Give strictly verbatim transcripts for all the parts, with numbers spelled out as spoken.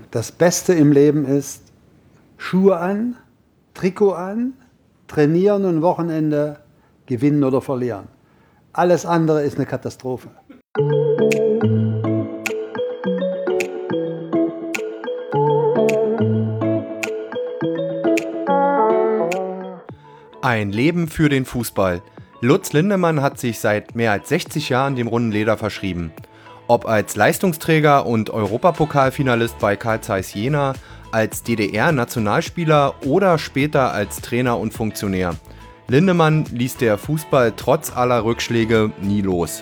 Das Beste im Leben ist Schuhe an, Trikot an, trainieren und Wochenende gewinnen oder verlieren. Alles andere ist eine Katastrophe. Ein Leben für den Fußball. Lutz Lindemann hat sich seit mehr als sechzig Jahren dem runden Leder verschrieben. Ob als Leistungsträger und Europapokalfinalist bei Carl Zeiss Jena, als D D R-Nationalspieler oder später als Trainer und Funktionär. Lindemann ließ der Fußball trotz aller Rückschläge nie los.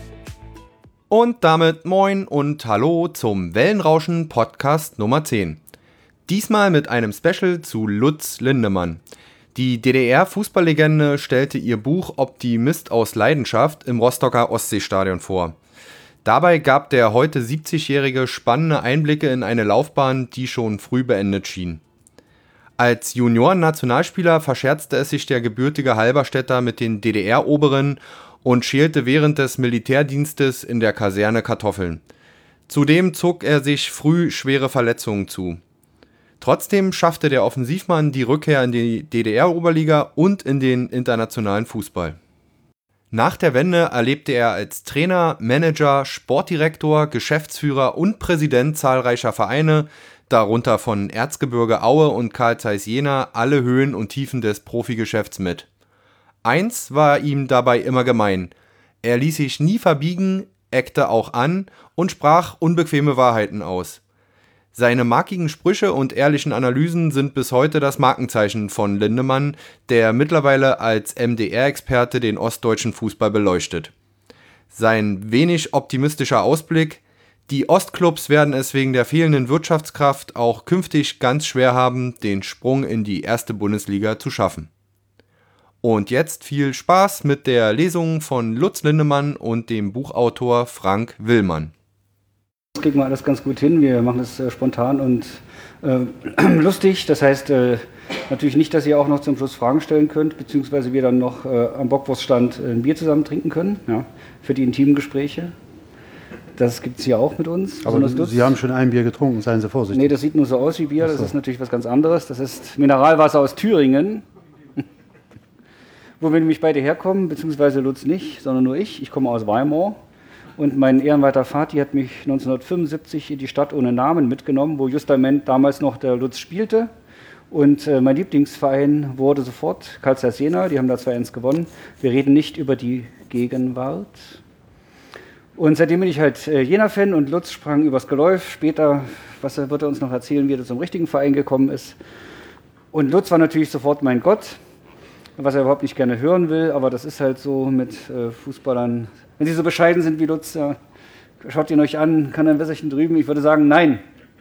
Und damit moin und hallo zum Wellenrauschen Podcast Nummer zehn. Diesmal mit einem Special zu Lutz Lindemann. Die D D R-Fußballlegende stellte ihr Buch Optimist aus Leidenschaft im Rostocker Ostseestadion vor. Dabei gab der heute siebzigjährige spannende Einblicke in eine Laufbahn, die schon früh beendet schien. Als Junioren-Nationalspieler verscherzte es sich der gebürtige Halberstädter mit den D D R-Oberen und schälte während des Militärdienstes in der Kaserne Kartoffeln. Zudem zog er sich früh schwere Verletzungen zu. Trotzdem schaffte der Offensivmann die Rückkehr in die D D R-Oberliga und in den internationalen Fußball. Nach der Wende erlebte er als Trainer, Manager, Sportdirektor, Geschäftsführer und Präsident zahlreicher Vereine, darunter von Erzgebirge Aue und Carl Zeiss Jena, alle Höhen und Tiefen des Profigeschäfts mit. Eins war ihm dabei immer gemein: Er ließ sich nie verbiegen, eckte auch an und sprach unbequeme Wahrheiten aus. Seine markigen Sprüche und ehrlichen Analysen sind bis heute das Markenzeichen von Lindemann, der mittlerweile als M D R-Experte den ostdeutschen Fußball beleuchtet. Sein wenig optimistischer Ausblick: Die Ostclubs werden es wegen der fehlenden Wirtschaftskraft auch künftig ganz schwer haben, den Sprung in die erste Bundesliga zu schaffen. Und jetzt viel Spaß mit der Lesung von Lutz Lindemann und dem Buchautor Frank Willmann. Das kriegen wir alles ganz gut hin. Wir machen das äh, spontan und äh, lustig. Das heißt äh, natürlich nicht, dass ihr auch noch zum Schluss Fragen stellen könnt, beziehungsweise wir dann noch äh, am Bockwurststand ein Bier zusammen trinken können, ja, für die intimen Gespräche. Das gibt es hier auch mit uns. Aber Sie haben schon ein Bier getrunken, seien Sie vorsichtig. Nee, das sieht nur so aus wie Bier, das ist natürlich was ganz anderes. Das ist Mineralwasser aus Thüringen, wo wir nämlich beide herkommen, beziehungsweise Lutz nicht, sondern nur ich. Ich komme aus Weimar. Und mein ehrenwerter Vati hat mich neunzehnhundertfünfundsiebzig in die Stadt ohne Namen mitgenommen, wo justament damals noch der Lutz spielte. Und äh, mein Lieblingsverein wurde sofort Carl Zeiss Jena, die haben da zwei eins gewonnen. Wir reden nicht über die Gegenwart. Und seitdem bin ich halt äh, Jena-Fan und Lutz sprang übers Geläuf. Später, was wird er uns noch erzählen, wie er zum richtigen Verein gekommen ist. Und Lutz war natürlich sofort mein Gott, was er überhaupt nicht gerne hören will, aber das ist halt so mit äh, Fußballern. Wenn sie so bescheiden sind wie Lutz, ja, schaut ihn euch an, kann ein Wässerchen drüben. Ich würde sagen, nein.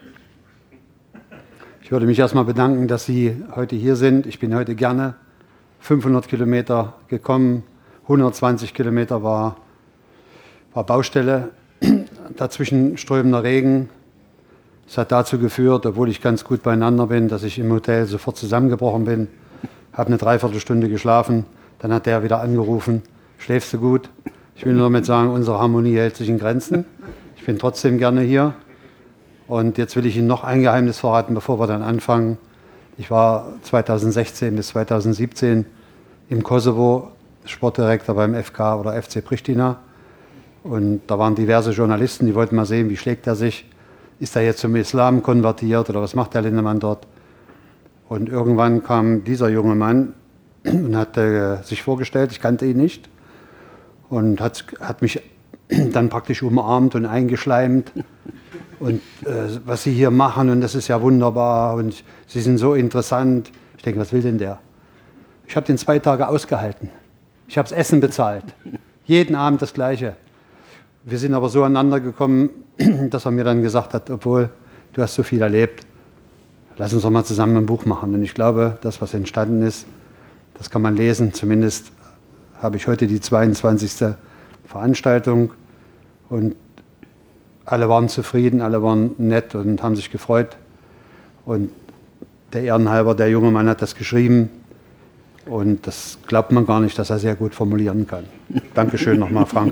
Ich würde mich erstmal bedanken, dass Sie heute hier sind. Ich bin heute gerne fünfhundert Kilometer gekommen, hundertzwanzig Kilometer war, war Baustelle, dazwischen strömender Regen. Es hat dazu geführt, obwohl ich ganz gut beieinander bin, dass ich im Hotel sofort zusammengebrochen bin, habe eine Dreiviertelstunde geschlafen, dann hat der wieder angerufen, schläfst du gut? Ich will nur damit sagen, unsere Harmonie hält sich in Grenzen. Ich bin trotzdem gerne hier. Und jetzt will ich Ihnen noch ein Geheimnis verraten, bevor wir dann anfangen. Ich war zweitausendsechzehn bis zweitausendsiebzehn im Kosovo Sportdirektor beim F K oder F C Pristina. Und da waren diverse Journalisten, die wollten mal sehen, wie schlägt er sich. Ist er jetzt zum Islam konvertiert oder was macht der Lindemann dort? Und irgendwann kam dieser junge Mann und hat äh, sich vorgestellt, ich kannte ihn nicht. Und hat, hat mich dann praktisch umarmt und eingeschleimt. Und äh, was Sie hier machen, und das ist ja wunderbar, und Sie sind so interessant. Ich denke, was will denn der? Ich habe den zwei Tage ausgehalten. Ich habe das Essen bezahlt. Jeden Abend das Gleiche. Wir sind aber so aneinander gekommen, dass er mir dann gesagt hat, obwohl du hast so viel erlebt, lass uns doch mal zusammen ein Buch machen. Und ich glaube, das, was entstanden ist, das kann man lesen, zumindest habe ich heute die zweiundzwanzigste Veranstaltung und alle waren zufrieden, alle waren nett und haben sich gefreut. Und der Ehrenhalber, der junge Mann hat das geschrieben und das glaubt man gar nicht, dass er sehr gut formulieren kann. Dankeschön nochmal, Frank.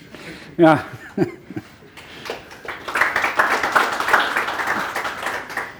Ja.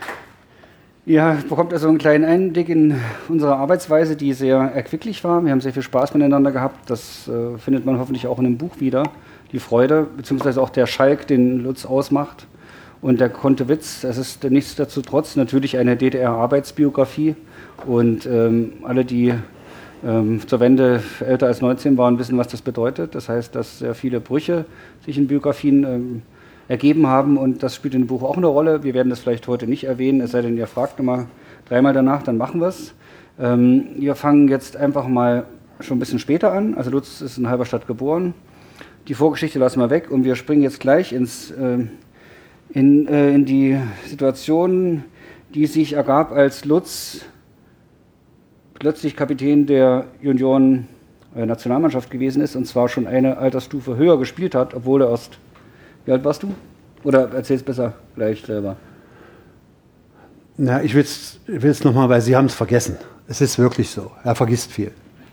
Ja, bekommt also einen kleinen Einblick in unsere Arbeitsweise, die sehr erquicklich war. Wir haben sehr viel Spaß miteinander gehabt. Das äh, findet man hoffentlich auch in dem Buch wieder. Die Freude, beziehungsweise auch der Schalk, den Lutz ausmacht. Und der Kontewitz, es ist nichtsdestotrotz natürlich eine D D R-Arbeitsbiografie. Und ähm, alle, die ähm, zur Wende älter als neunzehn waren, wissen, was das bedeutet. Das heißt, dass sehr viele Brüche sich in Biografien ähm, ergeben haben und das spielt in dem Buch auch eine Rolle. Wir werden das vielleicht heute nicht erwähnen, es sei denn, ihr fragt nochmal dreimal danach, dann machen wir es. Ähm, wir fangen jetzt einfach mal schon ein bisschen später an. Also Lutz ist in Halberstadt geboren. Die Vorgeschichte lassen wir weg und wir springen jetzt gleich ins, äh, in, äh, in die Situation, die sich ergab, als Lutz plötzlich Kapitän der Junioren-Nationalmannschaft gewesen ist und zwar schon eine Altersstufe höher gespielt hat, obwohl er erst... Wie alt warst du? Oder erzähl es besser gleich selber. Na, ich will es nochmal, weil Sie haben es vergessen. Es ist wirklich so. Er vergisst viel.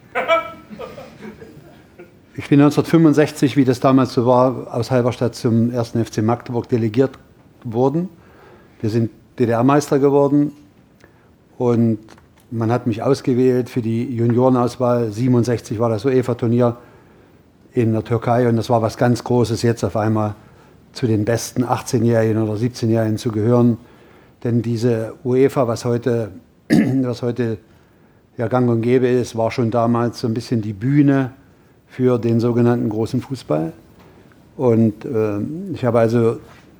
Ich bin neunzehnhundertfünfundsechzig, wie das damals so war, aus Halberstadt zum ersten F C Magdeburg delegiert worden. Wir sind D D R-Meister geworden und man hat mich ausgewählt für die Juniorenauswahl. siebenundsechzig war das UEFA-Turnier in der Türkei und das war was ganz Großes, jetzt auf einmal zu den besten achtzehnjährigen oder siebzehnjährigen zu gehören. Denn diese UEFA, was heute, was heute ja gang und gäbe ist, war schon damals so ein bisschen die Bühne für den sogenannten großen Fußball. Und äh, ich habe also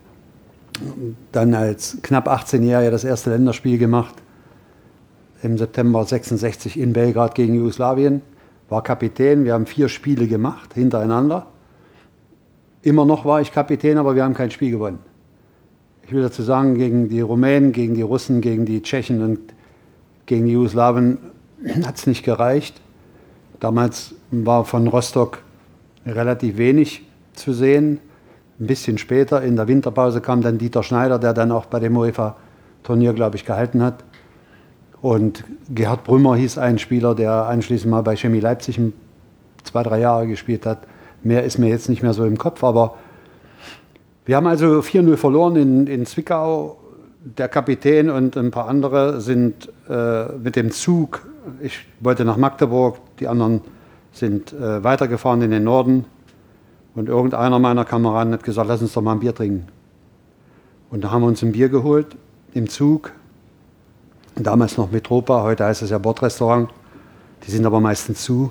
dann als knapp achtzehnjähriger das erste Länderspiel gemacht, im September sechsundsechzig in Belgrad gegen Jugoslawien, war Kapitän. Wir haben vier Spiele gemacht, hintereinander. Immer noch war ich Kapitän, aber wir haben kein Spiel gewonnen. Ich will dazu sagen, gegen die Rumänen, gegen die Russen, gegen die Tschechen und gegen die Jugoslawen hat es nicht gereicht. Damals war von Rostock relativ wenig zu sehen. Ein bisschen später, in der Winterpause, kam dann Dieter Schneider, der dann auch bei dem UEFA-Turnier, glaube ich, gehalten hat. Und Gerhard Brümmer hieß ein Spieler, der anschließend mal bei Chemie Leipzig zwei, drei Jahre gespielt hat. Mehr ist mir jetzt nicht mehr so im Kopf, aber wir haben also vier null verloren in, in Zwickau. Der Kapitän und ein paar andere sind äh, mit dem Zug, ich wollte nach Magdeburg, die anderen sind äh, weitergefahren in den Norden. Und irgendeiner meiner Kameraden hat gesagt, lass uns doch mal ein Bier trinken. Und da haben wir uns ein Bier geholt im Zug. Damals noch Metropa, heute heißt es ja Bordrestaurant. Die sind aber meistens zu.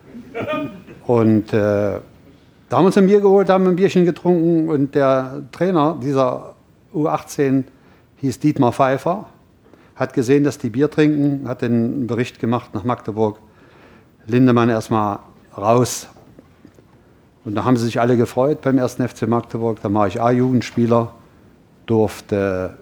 Und äh, da haben wir uns ein Bier geholt, haben ein Bierchen getrunken und der Trainer dieser U achtzehn hieß Dietmar Pfeiffer, hat gesehen, dass die Bier trinken, hat den Bericht gemacht nach Magdeburg. Lindemann erstmal raus. Und da haben sie sich alle gefreut beim ersten F C Magdeburg. Da war ich A-Jugendspieler, durfte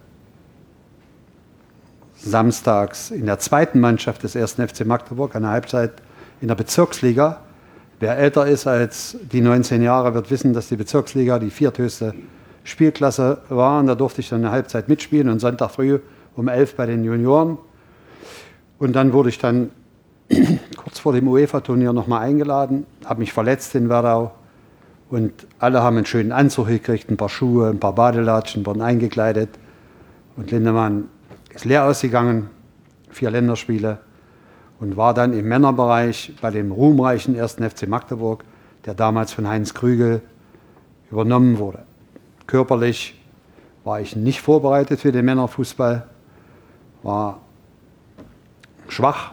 samstags in der zweiten Mannschaft des ersten F C Magdeburg an der Halbzeit in der Bezirksliga. Wer älter ist als die neunzehn Jahre, wird wissen, dass die Bezirksliga die vierthöchste Spielklasse war. Und da durfte ich dann eine Halbzeit mitspielen und Sonntag früh um elf bei den Junioren. Und dann wurde ich dann kurz vor dem UEFA-Turnier nochmal eingeladen, habe mich verletzt in Werdau. Und alle haben einen schönen Anzug gekriegt, ein paar Schuhe, ein paar Badelatschen, wurden eingekleidet. Und Lindemann ist leer ausgegangen, vier Länderspiele. Und war dann im Männerbereich bei dem ruhmreichen ersten F C Magdeburg, der damals von Heinz Krügel übernommen wurde. Körperlich war ich nicht vorbereitet für den Männerfußball, war schwach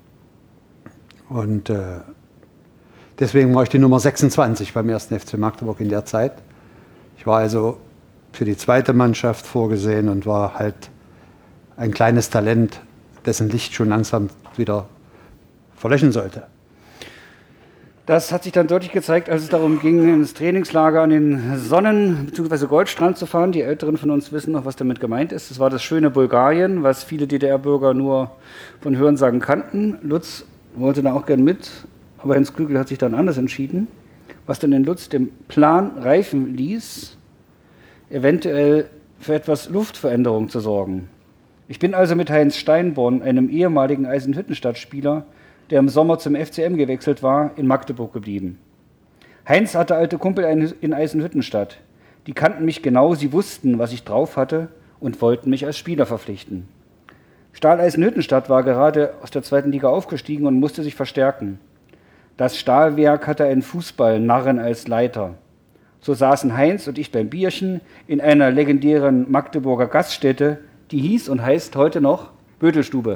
und äh, deswegen war ich die Nummer sechsundzwanzig beim ersten F C Magdeburg in der Zeit. Ich war also für die zweite Mannschaft vorgesehen und war halt ein kleines Talent, dessen Licht schon langsam wieder verlöschen sollte. Das hat sich dann deutlich gezeigt, als es darum ging, ins Trainingslager an den Sonnen- bzw. Goldstrand zu fahren. Die Älteren von uns wissen noch, was damit gemeint ist. Das war das schöne Bulgarien, was viele D D R-Bürger nur von Hörensagen kannten. Lutz wollte da auch gern mit, aber Heinz Krügel hat sich dann anders entschieden, was dann in Lutz dem Plan reifen ließ, eventuell für etwas Luftveränderung zu sorgen. Ich bin also mit Heinz Steinborn, einem ehemaligen Eisenhüttenstadt-Spieler, der im Sommer zum F C M gewechselt war, in Magdeburg geblieben. Heinz hatte alte Kumpel in Eisenhüttenstadt. Die kannten mich genau, sie wussten, was ich drauf hatte und wollten mich als Spieler verpflichten. Stahl Eisenhüttenstadt war gerade aus der zweiten Liga aufgestiegen und musste sich verstärken. Das Stahlwerk hatte einen Fußballnarren als Leiter. So saßen Heinz und ich beim Bierchen in einer legendären Magdeburger Gaststätte, die hieß und heißt heute noch Bödelstube.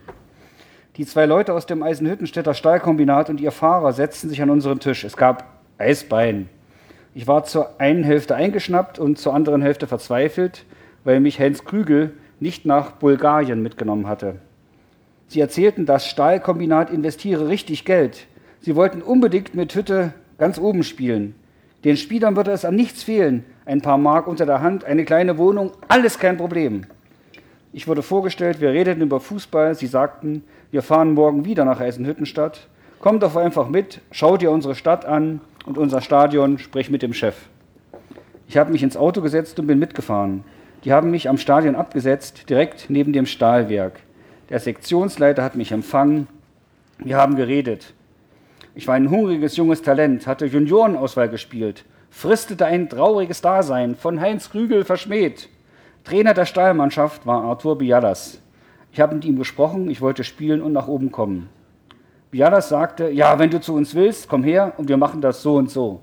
Die zwei Leute aus dem Eisenhüttenstädter Stahlkombinat und ihr Fahrer setzten sich an unseren Tisch. Es gab Eisbein. Ich war zur einen Hälfte eingeschnappt und zur anderen Hälfte verzweifelt, weil mich Heinz Krügel nicht nach Bulgarien mitgenommen hatte. Sie erzählten, das Stahlkombinat investiere richtig Geld. Sie wollten unbedingt mit Hütte ganz oben spielen. Den Spielern würde es an nichts fehlen. Ein paar Mark unter der Hand, eine kleine Wohnung, alles kein Problem. Ich wurde vorgestellt, wir redeten über Fußball. Sie sagten, wir fahren morgen wieder nach Eisenhüttenstadt. Kommt doch einfach mit, schaut ihr unsere Stadt an und unser Stadion, sprich mit dem Chef. Ich habe mich ins Auto gesetzt und bin mitgefahren. Die haben mich am Stadion abgesetzt, direkt neben dem Stahlwerk. Der Sektionsleiter hat mich empfangen. Wir haben geredet. Ich war ein hungriges junges Talent, hatte Juniorenauswahl gespielt, fristete ein trauriges Dasein, von Heinz Krügel verschmäht. Trainer der Stahlmannschaft war Arthur Bialas. Ich habe mit ihm gesprochen, ich wollte spielen und nach oben kommen. Bialas sagte, ja, wenn du zu uns willst, komm her und wir machen das so und so.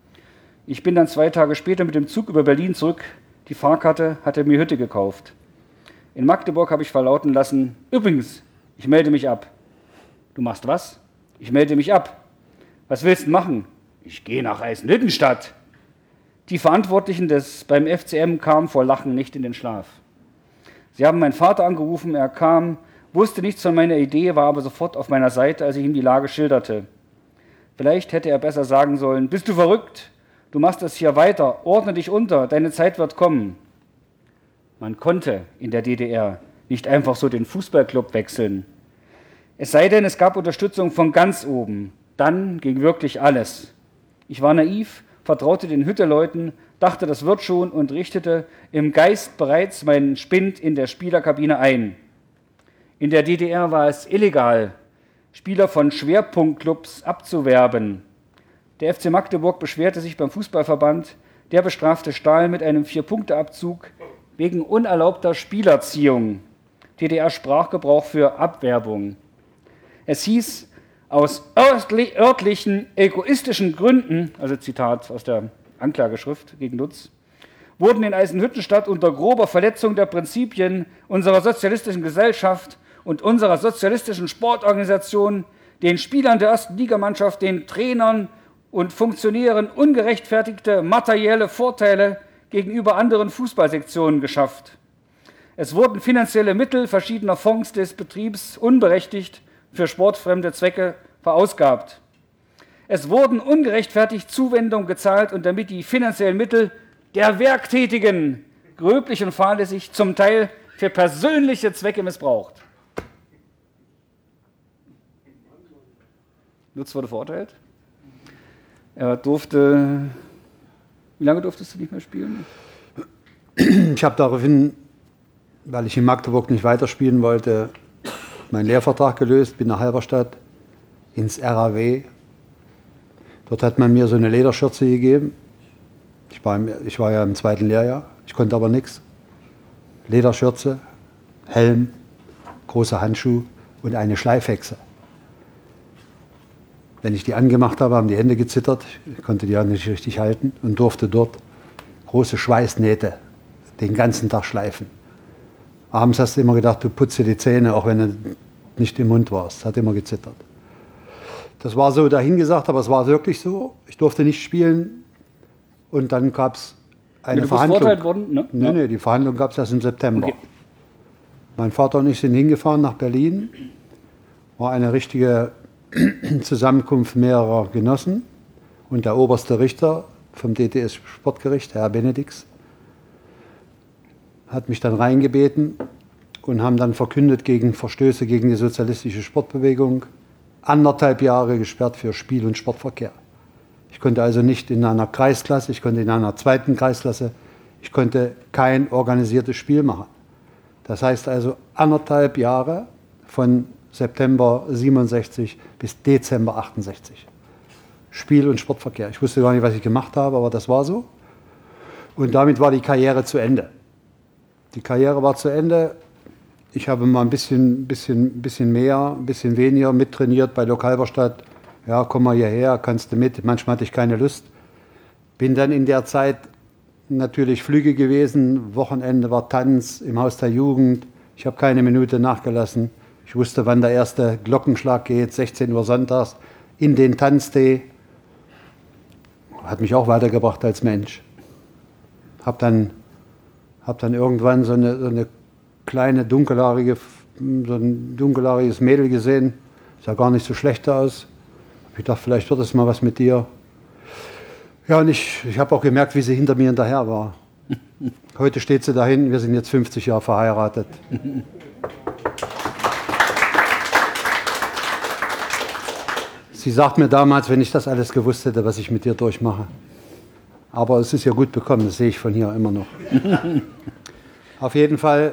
Ich bin dann zwei Tage später mit dem Zug über Berlin zurück. Die Fahrkarte hatte mir Hütte gekauft. In Magdeburg habe ich verlauten lassen, übrigens, ich melde mich ab. Du machst was? Ich melde mich ab. Was willst du machen? Ich gehe nach Eisenhüttenstadt. Die Verantwortlichen des beim F C M kamen vor Lachen nicht in den Schlaf. Sie haben meinen Vater angerufen, er kam, wusste nichts von meiner Idee, war aber sofort auf meiner Seite, als ich ihm die Lage schilderte. Vielleicht hätte er besser sagen sollen, bist du verrückt? Du machst das hier weiter, ordne dich unter, deine Zeit wird kommen. Man konnte in der D D R nicht einfach so den Fußballclub wechseln. Es sei denn, es gab Unterstützung von ganz oben. Dann ging wirklich alles. Ich war naiv, vertraute den Hütteleuten, dachte, das wird schon und richtete im Geist bereits meinen Spind in der Spielerkabine ein. In der D D R war es illegal, Spieler von Schwerpunktclubs abzuwerben. Der F C Magdeburg beschwerte sich beim Fußballverband, der bestrafte Stahl mit einem Vier-Punkte-Abzug wegen unerlaubter Spielerziehung. D D R-Sprachgebrauch für Abwerbung. Es hieß, aus örtlichen, egoistischen Gründen, also Zitat aus der Anklageschrift gegen Lutz, wurden in Eisenhüttenstadt unter grober Verletzung der Prinzipien unserer sozialistischen Gesellschaft und unserer sozialistischen Sportorganisation den Spielern der ersten Ligamannschaft, den Trainern und Funktionären ungerechtfertigte materielle Vorteile gegenüber anderen Fußballsektionen geschafft. Es wurden finanzielle Mittel verschiedener Fonds des Betriebs unberechtigt für sportfremde Zwecke verausgabt. Es wurden ungerechtfertigt Zuwendungen gezahlt und damit die finanziellen Mittel der Werktätigen gröblich und fahrlässig zum Teil für persönliche Zwecke missbraucht. Lutz wurde verurteilt. Er durfte, wie lange durftest du nicht mehr spielen? Ich habe daraufhin, weil ich in Magdeburg nicht weiterspielen wollte, meinen Lehrvertrag gelöst, bin nach Halberstadt ins R A W. Dort hat man mir so eine Lederschürze gegeben. Ich war, im, ich war ja im zweiten Lehrjahr, ich konnte aber nichts. Lederschürze, Helm, große Handschuhe und eine Schleifhexe. Wenn ich die angemacht habe, haben die Hände gezittert. Ich konnte die Hand nicht richtig halten und durfte dort große Schweißnähte den ganzen Tag schleifen. Abends hast du immer gedacht, du putze die Zähne, auch wenn du nicht im Mund warst. Hat immer gezittert. Das war so dahingesagt, aber es war wirklich so. Ich durfte nicht spielen. Und dann gab es eine du Verhandlung. Verurteilt worden, ne? Nee, nee, die Verhandlung gab es erst im September. Okay. Mein Vater und ich sind hingefahren nach Berlin. War eine richtige Zusammenkunft mehrerer Genossen. Und der oberste Richter vom D T S-Sportgericht, Herr Benedix, hat mich dann reingebeten und haben dann verkündet gegen Verstöße gegen die sozialistische Sportbewegung, anderthalb Jahre gesperrt für Spiel- und Sportverkehr. Ich konnte also nicht in einer Kreisklasse, ich konnte in einer zweiten Kreisklasse, ich konnte kein organisiertes Spiel machen. Das heißt also anderthalb Jahre von September siebenundsechzig bis Dezember achtundsechzig. Spiel- und Sportverkehr. Ich wusste gar nicht, was ich gemacht habe, aber das war so. Und damit war die Karriere zu Ende. Die Karriere war zu Ende ich habe mal ein bisschen, bisschen, bisschen mehr, ein bisschen weniger mittrainiert bei Lok Halberstadt. Ja, komm mal hierher, kannst du mit. Manchmal hatte ich keine Lust. Bin dann in der Zeit natürlich Flüge gewesen. Wochenende war Tanz im Haus der Jugend. Ich habe keine Minute nachgelassen. Ich wusste, wann der erste Glockenschlag geht, sechzehn Uhr sonntags, in den Tanztee. Hat mich auch weitergebracht als Mensch. Hab dann, hab dann irgendwann so eine, so eine kleine, dunkelhaarige, so ein dunkelhaariges Mädel gesehen. Sah gar nicht so schlecht aus. Ich dachte, vielleicht wird es mal was mit dir. Ja, und ich, ich habe auch gemerkt, wie sie hinter mir hinterher war. Heute steht sie dahin, wir sind jetzt fünfzig Jahre verheiratet. Sie sagt mir damals, wenn ich das alles gewusst hätte, was ich mit dir durchmache. Aber es ist ja gut bekommen, das sehe ich von hier immer noch. Auf jeden Fall,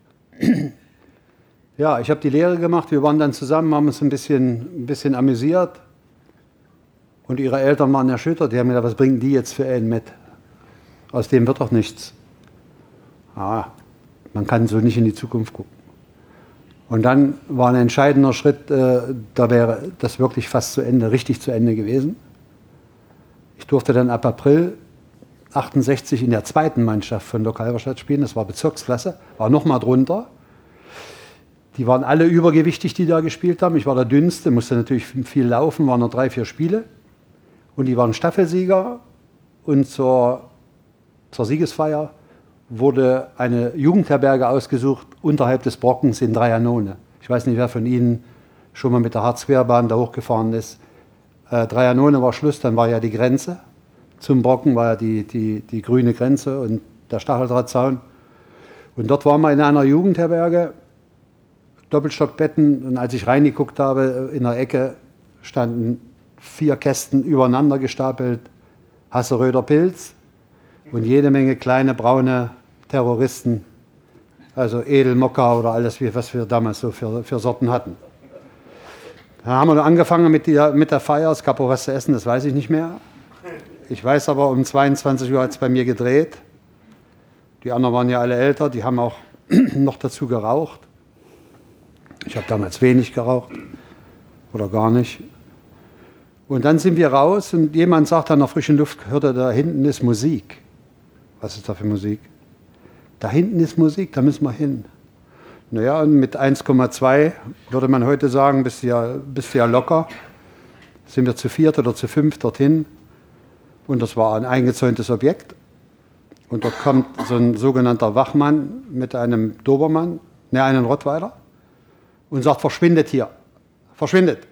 ja, ich habe die Lehre gemacht, wir waren dann zusammen, haben uns ein bisschen, ein bisschen amüsiert. Und ihre Eltern waren erschüttert, die haben gesagt, was bringen die jetzt für einen mit? Aus dem wird doch nichts. Ah, man kann so nicht in die Zukunft gucken. Und dann war ein entscheidender Schritt, äh, da wäre das wirklich fast zu Ende, richtig zu Ende gewesen. Ich durfte dann ab April achtundsechzig in der zweiten Mannschaft von Lok Halberstadt spielen, das war Bezirksklasse, war noch mal drunter. Die waren alle übergewichtig, die da gespielt haben. Ich war der Dünnste, musste natürlich viel laufen, waren nur drei, vier Spiele. Und die waren Staffelsieger. Und zur, zur Siegesfeier wurde eine Jugendherberge ausgesucht, unterhalb des Brockens in Dreianone. Ich weiß nicht, wer von Ihnen schon mal mit der Harzquerbahn da hochgefahren ist. Äh, Dreianone war Schluss, dann war ja die Grenze. Zum Brocken war ja die, die, die grüne Grenze und der Stacheldrahtzaun. Und dort waren wir in einer Jugendherberge, Doppelstockbetten. Und als ich reingeguckt habe, in der Ecke standen vier Kästen übereinander gestapelt, Hasseröder Pilz und jede Menge kleine braune Terroristen, also Edelmokka oder alles, was wir damals so für, für Sorten hatten. Dann haben wir angefangen mit der, mit der Feier, es gab auch was zu essen, das weiß ich nicht mehr. Ich weiß aber, um zweiundzwanzig Uhr hat es bei mir gedreht. Die anderen waren ja alle älter, die haben auch noch dazu geraucht. Ich habe damals wenig geraucht oder gar nicht. Und dann sind wir raus und jemand sagt an der frischen Luft, hörte, da hinten ist Musik. Was ist da für Musik? Da hinten ist Musik, da müssen wir hin. Naja, und mit eins Komma zwei würde man heute sagen, bist du ja, bist du ja locker. Sind wir zu viert oder zu fünf dorthin. Und das war ein eingezäuntes Objekt. Und dort kommt so ein sogenannter Wachmann mit einem Dobermann, ne, einen Rottweiler, und sagt, verschwindet hier, verschwindet.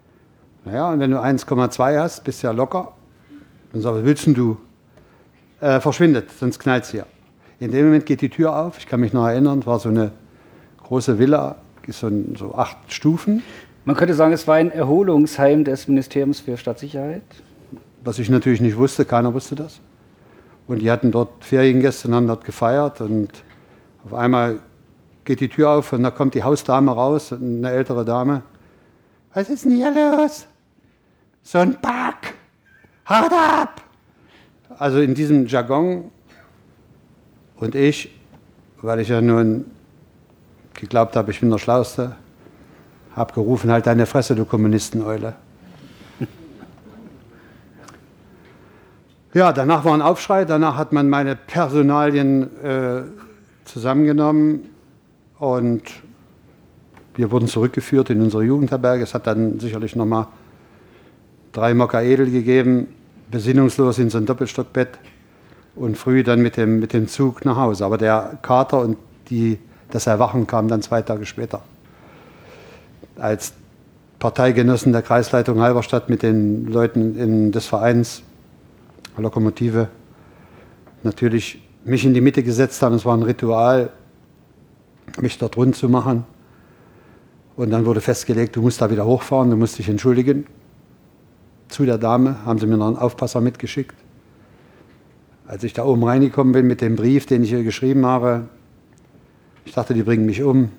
Naja, und wenn du eins Komma zwei hast, bist du ja locker. Dann sagt er, was willst denn du? Äh, verschwindet, sonst knallt es hier. In dem Moment geht die Tür auf, ich kann mich noch erinnern, es war so eine große Villa, so, ein, so acht Stufen. Man könnte sagen, es war ein Erholungsheim des Ministeriums für Stadtsicherheit. Was ich natürlich nicht wusste, keiner wusste das. Und die hatten dort Feriengäste und haben dort gefeiert. Und auf einmal geht die Tür auf und da kommt die Hausdame raus, eine ältere Dame. Was ist denn hier los? So ein Pack! Haut ab! Also in diesem Jargon. Und ich, weil ich ja nun geglaubt habe, ich bin der Schlauste, habe gerufen, halt deine Fresse, du Kommunisten-Eule. Ja, danach war ein Aufschrei, danach hat man meine Personalien äh, zusammengenommen und wir wurden zurückgeführt in unsere Jugendherberge. Es hat dann sicherlich nochmal drei Mokka Edel gegeben, besinnungslos in so ein Doppelstockbett und früh dann mit dem, mit dem Zug nach Hause. Aber der Kater und die, das Erwachen kam dann zwei Tage später. Als Parteigenossen der Kreisleitung Halberstadt mit den Leuten in, des Vereins Lokomotive natürlich mich in die Mitte gesetzt haben. Es war ein Ritual, mich dort rund zu machen. Und dann wurde festgelegt, du musst da wieder hochfahren, du musst dich entschuldigen. Zu der Dame haben sie mir noch einen Aufpasser mitgeschickt. Als ich da oben reingekommen bin mit dem Brief, den ich ihr geschrieben habe, ich dachte, die bringen mich um.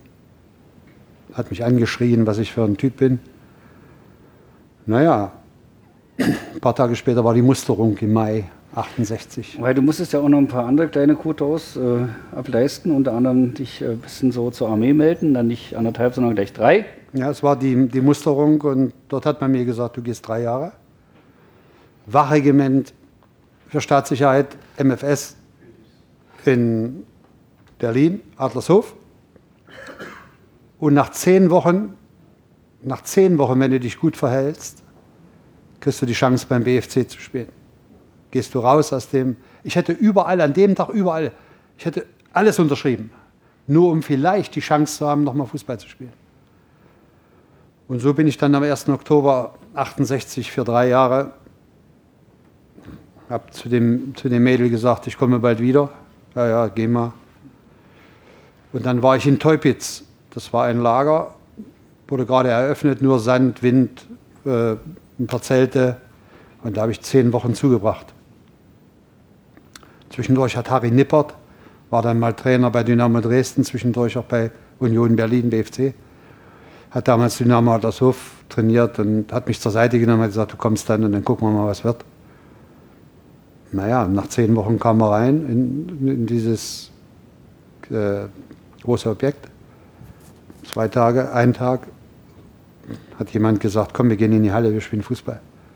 Hat mich angeschrien, was ich für ein Typ bin. Naja, ein paar Tage später war die Musterung im Mai achtundsechzig. Weil du musstest ja auch noch ein paar andere kleine Quotas äh, ableisten, unter anderem dich ein äh, bisschen so zur Armee melden, dann nicht anderthalb, sondern gleich drei. Ja, es war die, die Musterung und dort hat man mir gesagt, du gehst drei Jahre. Wachregiment für Staatssicherheit, M F S in Berlin, Adlershof. Und nach zehn Wochen, nach zehn Wochen, wenn du dich gut verhältst, kriegst du die Chance beim B F C zu spielen. Gehst du raus aus dem, ich hätte überall, an dem Tag überall, ich hätte alles unterschrieben, nur um vielleicht die Chance zu haben, nochmal Fußball zu spielen. Und so bin ich dann am ersten Oktober achtundsechzig für drei Jahre, habe zu dem, zu dem Mädel gesagt, ich komme bald wieder. Ja, ja, geh mal. Und dann war ich in Teupitz. Das war ein Lager, wurde gerade eröffnet, nur Sand, Wind, äh, ein paar Zelte. Und da habe ich zehn Wochen zugebracht. Zwischendurch hat Harry Nippert, war dann mal Trainer bei Dynamo Dresden, zwischendurch auch bei Union Berlin, B F C. Hat damals Dynamo Adlershof trainiert und hat mich zur Seite genommen und hat gesagt, du kommst dann und dann gucken wir mal, was wird. Naja, nach zehn Wochen kam er rein in, in dieses äh, große Objekt. Zwei Tage, ein Tag, hat jemand gesagt, komm, wir gehen in die Halle, wir spielen Fußball.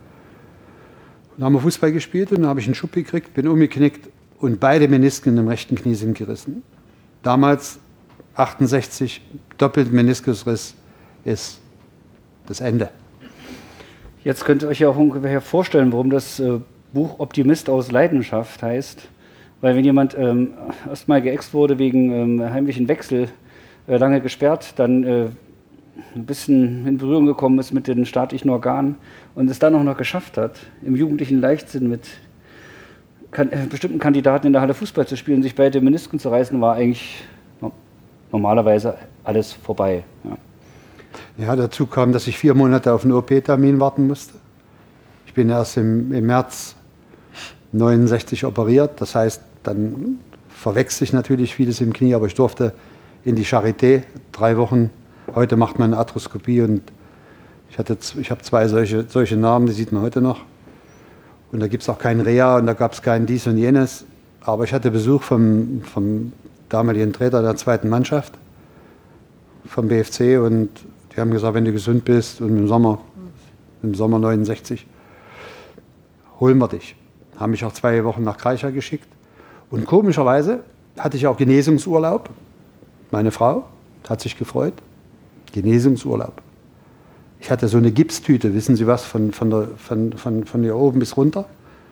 Und dann haben wir Fußball gespielt und dann habe ich einen Schub gekriegt, bin umgeknickt und beide Menisken im rechten Knie sind gerissen. Damals, achtundsechzig, doppelt Meniskusriss ist das Ende. Jetzt könnt ihr euch ja auch ungefähr vorstellen, warum das äh, Buch Optimist aus Leidenschaft heißt. Weil wenn jemand ähm, erstmal geäxt wurde wegen ähm, heimlichen Wechsel, äh, lange gesperrt, dann äh, ein bisschen in Berührung gekommen ist mit den staatlichen Organen und es dann auch noch geschafft hat, im jugendlichen Leichtsinn mit kan äh, bestimmten Kandidaten in der Halle Fußball zu spielen, sich beide Menisken zu reißen, war eigentlich no normalerweise alles vorbei. Ja. Ja, dazu kam, dass ich vier Monate auf einen O P-Termin warten musste. Ich bin erst im, im März neunundsechzig operiert, das heißt, dann verwechsel ich natürlich vieles im Knie, aber ich durfte in die Charité drei Wochen. Heute macht man eine Arthroskopie und ich, hatte, ich habe zwei solche, solche Narben, die sieht man heute noch. Und da gibt es auch kein Reha und da gab es kein dies und jenes. Aber ich hatte Besuch vom, vom damaligen Trainer der zweiten Mannschaft, vom B F C, und die haben gesagt, wenn du gesund bist und im Sommer, im Sommer neunundsechzig, holen wir dich. Haben mich auch zwei Wochen nach Kreischer geschickt. Und komischerweise hatte ich auch Genesungsurlaub. Meine Frau hat sich gefreut. Genesungsurlaub. Ich hatte so eine Gipstüte, wissen Sie was, von, von, der, von, von, von hier oben bis runter.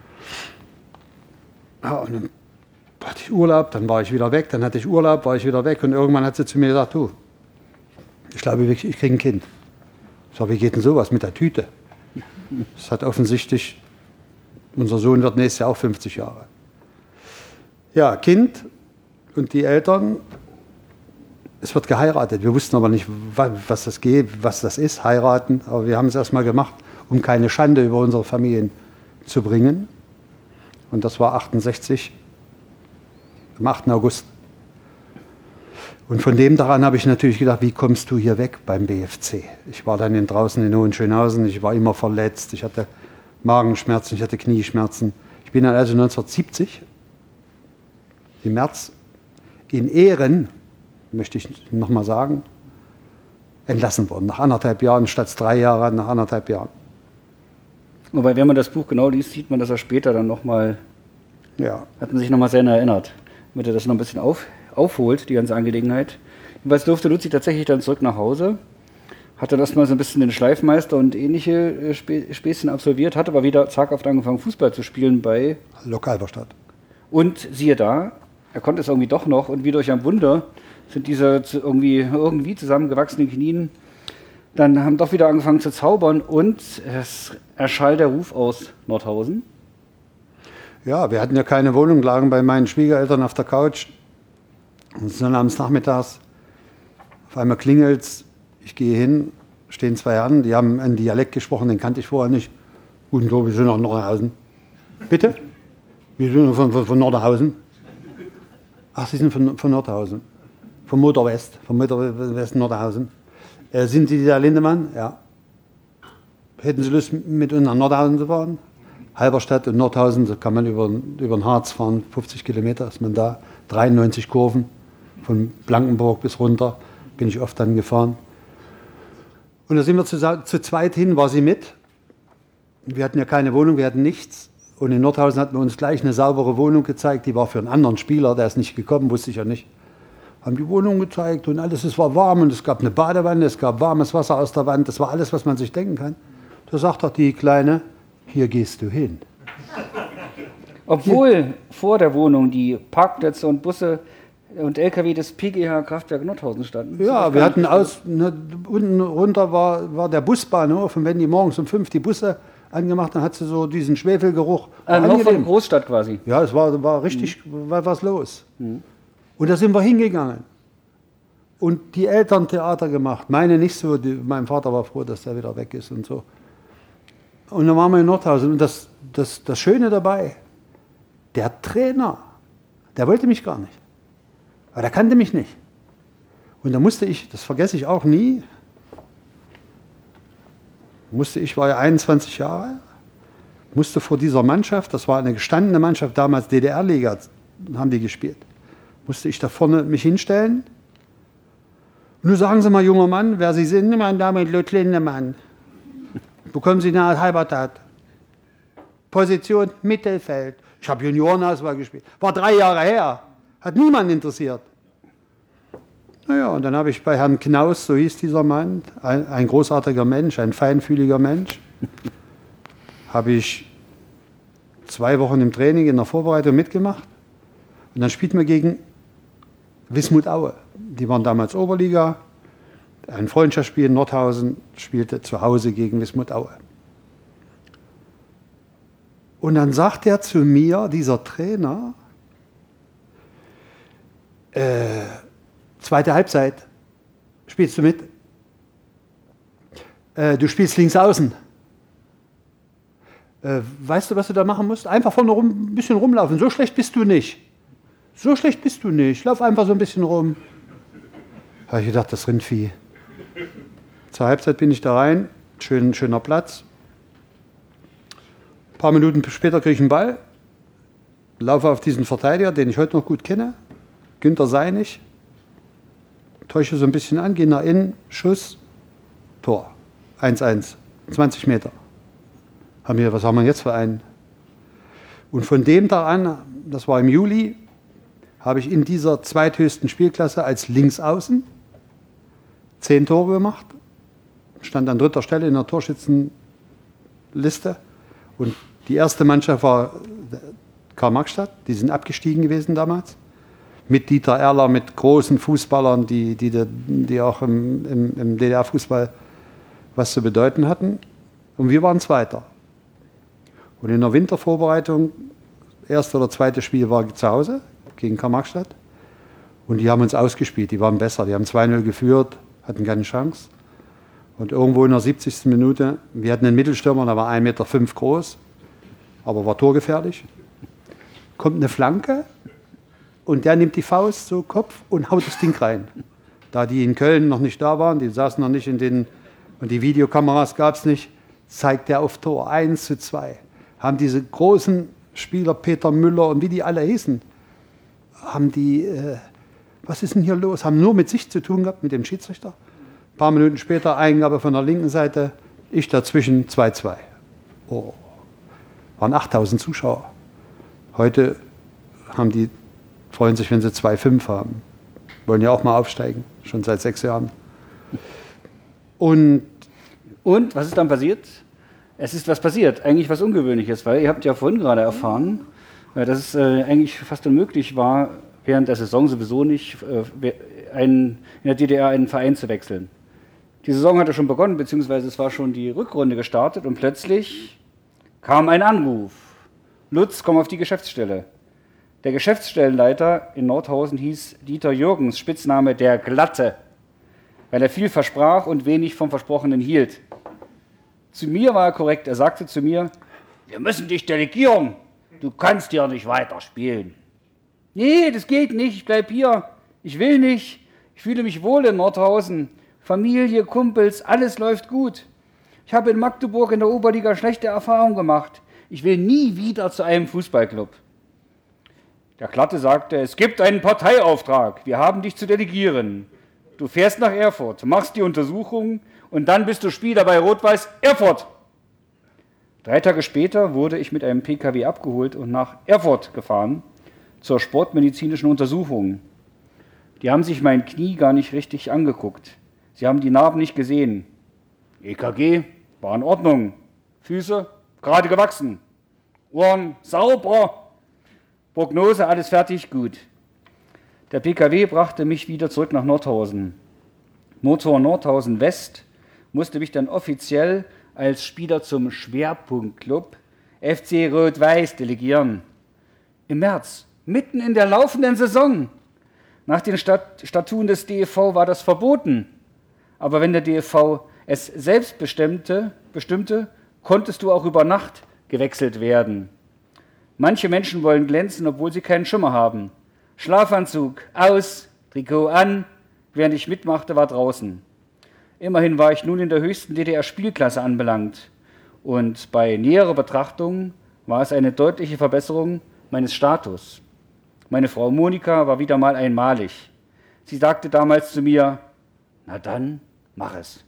Ja, und dann hatte ich Urlaub, dann war ich wieder weg, dann hatte ich Urlaub, war ich wieder weg und irgendwann hat sie zu mir gesagt, du, ich glaube wirklich, ich kriege ein Kind. Ich sage, wie geht denn sowas mit der Tüte? Das hat offensichtlich, unser Sohn wird nächstes Jahr auch fünfzig Jahre. Ja, Kind und die Eltern, es wird geheiratet. Wir wussten aber nicht, was das geht, was das ist, heiraten. Aber wir haben es erstmal gemacht, um keine Schande über unsere Familien zu bringen. Und das war achtundsechzig, am achten August. Und von dem daran habe ich natürlich gedacht, wie kommst du hier weg beim B F C? Ich war dann in, draußen in Hohenschönhausen, ich war immer verletzt, ich hatte Magenschmerzen, ich hatte Knieschmerzen. Ich bin dann also neunzehnhundertsiebzig im März in Ehren, möchte ich nochmal sagen, entlassen worden. Nach anderthalb Jahren statt drei Jahren, nach anderthalb Jahren. Wobei, wenn man das Buch genau liest, sieht man, dass er später dann nochmal, ja. hat man sich nochmal sehr erinnert, damit er das noch ein bisschen auf, aufholt, die ganze Angelegenheit. Jedenfalls durfte Luzi tatsächlich dann zurück nach Hause, hat dann erstmal so ein bisschen den Schleifmeister und ähnliche Spä Späßchen absolviert, hat aber wieder zaghaft angefangen, Fußball zu spielen bei Lokalverstadt. Und siehe da, er konnte es irgendwie doch noch und wie durch ein Wunder sind diese irgendwie, irgendwie zusammengewachsenen Knien dann haben doch wieder angefangen zu zaubern und es erschallt der Ruf aus Nordhausen. Ja, wir hatten ja keine Wohnung, lagen bei meinen Schwiegereltern auf der Couch und dann abends nachmittags, auf einmal klingelt's, ich gehe hin, stehen zwei Herren, die haben einen Dialekt gesprochen, den kannte ich vorher nicht. Guten Tag, wir sind nach Nordhausen. Bitte? Wir sind von, von, von Nordhausen. Ach, Sie sind von, von Nordhausen. Von Motor West, von Motor West Nordhausen. Äh, sind Sie der Lindemann? Ja. hätten Sie Lust, mit uns nach Nordhausen zu fahren? Halberstadt und Nordhausen, da kann man über, über den Harz fahren, fünfzig Kilometer ist man da, dreiundneunzig Kurven, von Blankenburg bis runter, bin ich oft dann gefahren. Und da sind wir zu, zu zweit hin, war sie mit. Wir hatten ja keine Wohnung, wir hatten nichts. Und in Nordhausen hatten wir uns gleich eine saubere Wohnung gezeigt, die war für einen anderen Spieler, der ist nicht gekommen, wusste ich ja nicht. Haben die Wohnung gezeigt und alles, es war warm und es gab eine Badewanne, es gab warmes Wasser aus der Wand, das war alles, was man sich denken kann. Da sagt doch die Kleine, hier gehst du hin. Obwohl vor der Wohnung die Parkplätze und Busse und L K W des P G H-Kraftwerk Nordhausen standen. Ja, wir hatten aus, ne, unten runter war, war der Busbahnhof und wenn die morgens um fünf die Busse angemacht, dann hat sie so diesen Schwefelgeruch. Also noch von Großstadt quasi. Ja, es war, war richtig, mhm. war was los. Mhm. Und da sind wir hingegangen. Und die Eltern Theater gemacht. Meine nicht so, die, mein Vater war froh, dass der wieder weg ist und so. Und dann waren wir in Nordhausen. Und das, das, das Schöne dabei, der Trainer, der wollte mich gar nicht. Aber der kannte mich nicht. Und da musste ich, das vergesse ich auch nie, musste ich, war ja einundzwanzig Jahre, musste vor dieser Mannschaft, das war eine gestandene Mannschaft, damals D D R-Liga, haben die gespielt, musste ich da vorne mich hinstellen. Und nun sagen Sie mal, junger Mann, wer Sie sind, mein Name ist Lutz Lindemann. Bekommen Sie eine Halbertat. Position Mittelfeld. Ich habe Juniorenauswahl gespielt. War drei Jahre her. Hat niemand interessiert. Naja, und dann habe ich bei Herrn Knaus, so hieß dieser Mann, ein, ein großartiger Mensch, ein feinfühliger Mensch, habe ich zwei Wochen im Training in der Vorbereitung mitgemacht. Und dann spielten wir gegen Wismut Aue. Die waren damals Oberliga. Ein Freundschaftsspiel in Nordhausen spielte zu Hause gegen Wismut Aue. Und dann sagt er zu mir, dieser Trainer, äh, zweite Halbzeit, spielst du mit? Äh, du spielst links außen. Äh, weißt du, was du da machen musst? Einfach vorne rum, ein bisschen rumlaufen. So schlecht bist du nicht. So schlecht bist du nicht. Lauf einfach so ein bisschen rum. Da habe ich gedacht, das Rindvieh. Zur Halbzeit bin ich da rein. Schön, schöner Platz. Ein paar Minuten später kriege ich einen Ball. Laufe auf diesen Verteidiger, den ich heute noch gut kenne. Günter Seinig. Täusche so ein bisschen an, gehe nach innen, Schuss, Tor. eins eins, zwanzig Meter. Haben wir, was haben wir jetzt für einen? Und von dem Tag an, das war im Juli, habe ich in dieser zweithöchsten Spielklasse als Linksaußen zehn Tore gemacht. Stand an dritter Stelle in der Torschützenliste. Und die erste Mannschaft war Karl-Marx-Stadt, die sind abgestiegen gewesen damals. Mit Dieter Erler, mit großen Fußballern, die, die, die auch im, im, im D D R-Fußball was zu bedeuten hatten. Und wir waren Zweiter. Und in der Wintervorbereitung, erste oder zweite Spiel war zu Hause gegen Karl-Marx-Stadt. Und die haben uns ausgespielt, die waren besser. Die haben zwei null geführt, hatten keine Chance. Und irgendwo in der siebzigsten Minute, wir hatten einen Mittelstürmer, der war ein Meter fünf groß, aber war torgefährlich. Kommt eine Flanke. Und der nimmt die Faust, so Kopf, und haut das Ding rein. Da die in Köln noch nicht da waren, die saßen noch nicht in den, und die Videokameras gab es nicht, zeigt der auf Tor, eins zu zwei. Haben diese großen Spieler, Peter Müller und wie die alle hießen, haben die, äh, was ist denn hier los, haben nur mit sich zu tun gehabt, mit dem Schiedsrichter. Ein paar Minuten später Eingabe von der linken Seite, ich dazwischen zwei zwei. Oh, waren achttausend Zuschauer. Heute haben die freuen sich, wenn sie zwei fünf haben. Wollen ja auch mal aufsteigen, schon seit sechs Jahren. Und, Und was ist dann passiert? Es ist was passiert, eigentlich was Ungewöhnliches, weil ihr habt ja vorhin gerade erfahren, dass es äh, eigentlich fast unmöglich war, während der Saison sowieso nicht, äh, einen, in der D D R einen Verein zu wechseln. Die Saison hatte schon begonnen, beziehungsweise es war schon die Rückrunde gestartet und plötzlich kam ein Anruf. Lutz, komm auf die Geschäftsstelle. Der Geschäftsstellenleiter in Nordhausen hieß Dieter Jürgens, Spitzname der Glatte, weil er viel versprach und wenig vom Versprochenen hielt. Zu mir war er korrekt, er sagte zu mir, wir müssen dich delegieren, du kannst hier nicht weiterspielen. Nee, das geht nicht, ich bleib hier, ich will nicht, ich fühle mich wohl in Nordhausen, Familie, Kumpels, alles läuft gut. Ich habe in Magdeburg in der Oberliga schlechte Erfahrungen gemacht. Ich will nie wieder zu einem Fußballclub. Der Klatte sagte, es gibt einen Parteiauftrag. Wir haben dich zu delegieren. Du fährst nach Erfurt, machst die Untersuchung und dann bist du Spieler bei Rot-Weiß Erfurt. Drei Tage später wurde ich mit einem P K W abgeholt und nach Erfurt gefahren zur sportmedizinischen Untersuchung. Die haben sich mein Knie gar nicht richtig angeguckt. Sie haben die Narben nicht gesehen. E K G war in Ordnung. Füße gerade gewachsen. Ohren sauber. Prognose, alles fertig, gut. Der P K W brachte mich wieder zurück nach Nordhausen. Motor Nordhausen West musste mich dann offiziell als Spieler zum Schwerpunktclub F C Rot-Weiß delegieren. Im März, mitten in der laufenden Saison. Nach den Stat- Statuten des D F V war das verboten. Aber wenn der D F V es selbst bestimmte, bestimmte, konntest du auch über Nacht gewechselt werden. Manche Menschen wollen glänzen, obwohl sie keinen Schimmer haben. Schlafanzug aus, Trikot an, während ich mitmachte, war draußen. Immerhin war ich nun in der höchsten D D R-Spielklasse anbelangt. Und bei näherer Betrachtung war es eine deutliche Verbesserung meines Status. Meine Frau Monika war wieder mal einmalig. Sie sagte damals zu mir, na dann, mach es.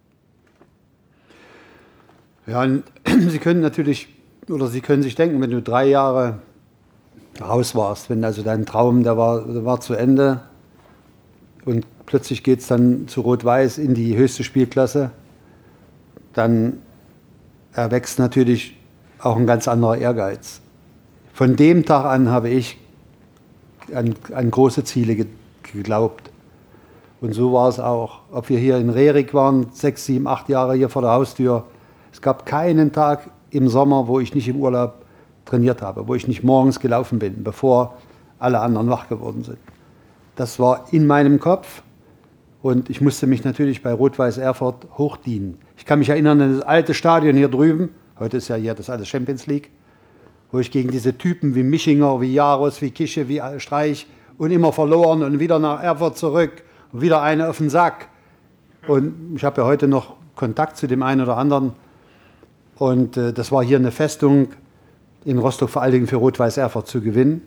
Ja, und Sie können natürlich, oder Sie können sich denken, wenn du drei Jahre raus warst, wenn also dein Traum, der war, der war zu Ende und plötzlich geht es dann zu Rot-Weiß in die höchste Spielklasse, dann erwächst natürlich auch ein ganz anderer Ehrgeiz. Von dem Tag an habe ich an, an große Ziele ge- geglaubt. Und so war es auch. Ob wir hier in Rerik waren, sechs, sieben, acht Jahre hier vor der Haustür. Es gab keinen Tag im Sommer, wo ich nicht im Urlaub trainiert habe, wo ich nicht morgens gelaufen bin, bevor alle anderen wach geworden sind. Das war in meinem Kopf und ich musste mich natürlich bei Rot-Weiß Erfurt hochdienen. Ich kann mich erinnern an das alte Stadion hier drüben, heute ist ja hier das alte Champions League, wo ich gegen diese Typen wie Michinger, wie Jaros, wie Kische, wie Streich und immer verloren und wieder nach Erfurt zurück und wieder eine auf den Sack. Und ich habe ja heute noch Kontakt zu dem einen oder anderen. Und äh, das war hier eine Festung in Rostock, vor allen Dingen für Rot-Weiß Erfurt zu gewinnen.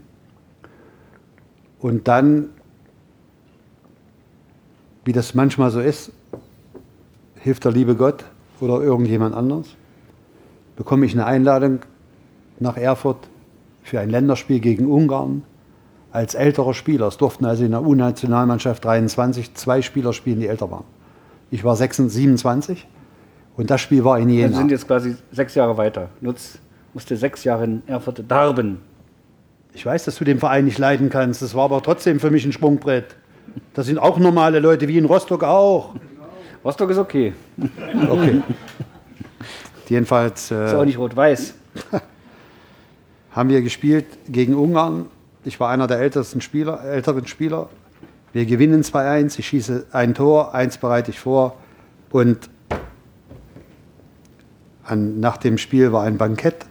Und dann, wie das manchmal so ist, hilft der liebe Gott oder irgendjemand anderes, bekomme ich eine Einladung nach Erfurt für ein Länderspiel gegen Ungarn als älterer Spieler. Es durften also in der U-Nationalmannschaft dreiundzwanzig zwei Spieler spielen, die älter waren. Ich war siebenundzwanzig und das Spiel war in Jena. Wir sind jetzt quasi sechs Jahre weiter. Lutz musste sechs Jahre in Erfurt darben. Ich weiß, dass du den Verein nicht leiden kannst. Das war aber trotzdem für mich ein Sprungbrett. Das sind auch normale Leute, wie in Rostock auch. Rostock ist okay. Okay. Jedenfalls äh, Ist auch nicht rot-weiß. haben wir gespielt gegen Ungarn. Ich war einer der ältesten Spieler, älteren Spieler. Wir gewinnen zwei eins. Ich schieße ein Tor, eins bereite ich vor. Und an, nach dem Spiel war ein Bankett.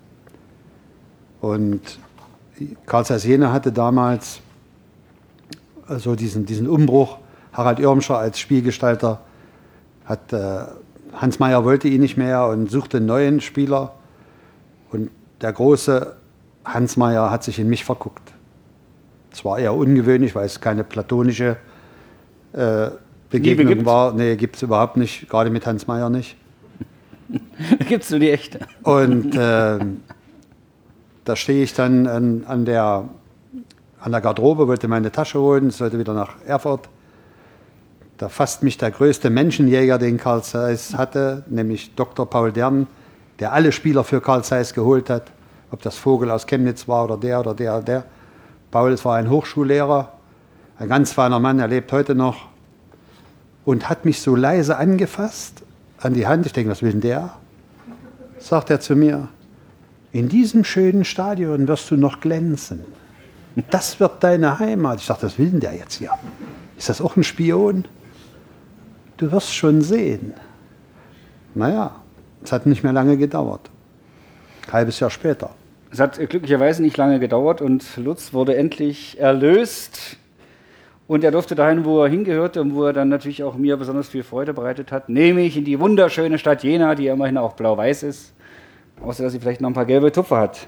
Und Carl Zeiss Jena hatte damals also diesen, diesen Umbruch. Harald Irmscher als Spielgestalter hat, äh, Hans Meyer wollte ihn nicht mehr und suchte einen neuen Spieler. Und der große Hans Meyer hat sich in mich verguckt. Es war eher ungewöhnlich, weil es keine platonische äh, Begegnung war. Nee, gibt es überhaupt nicht, gerade mit Hans Meyer nicht. Gibt es nur die echte. Und äh, da stehe ich dann an, an, der, an der Garderobe, wollte meine Tasche holen, sollte wieder nach Erfurt. Da fasst mich der größte Menschenjäger, den Carl Zeiss hatte, nämlich Doktor Paul Dern, der alle Spieler für Carl Zeiss geholt hat, ob das Vogel aus Chemnitz war oder der oder der oder der. Paul war ein Hochschullehrer, ein ganz feiner Mann, er lebt heute noch und hat mich so leise angefasst an die Hand. Ich denke, was will denn der? Sagt er zu mir, in diesem schönen Stadion wirst du noch glänzen. Das wird deine Heimat. Ich dachte, was will denn der jetzt hier? Ist das auch ein Spion? Du wirst schon sehen. Naja, es hat nicht mehr lange gedauert. Ein halbes Jahr später. Es hat glücklicherweise nicht lange gedauert und Lutz wurde endlich erlöst Und er durfte dahin, wo er hingehörte und wo er dann natürlich auch mir besonders viel Freude bereitet hat, nämlich in die wunderschöne Stadt Jena, die immerhin auch blau-weiß ist, außer dass sie vielleicht noch ein paar gelbe Tupfer hat.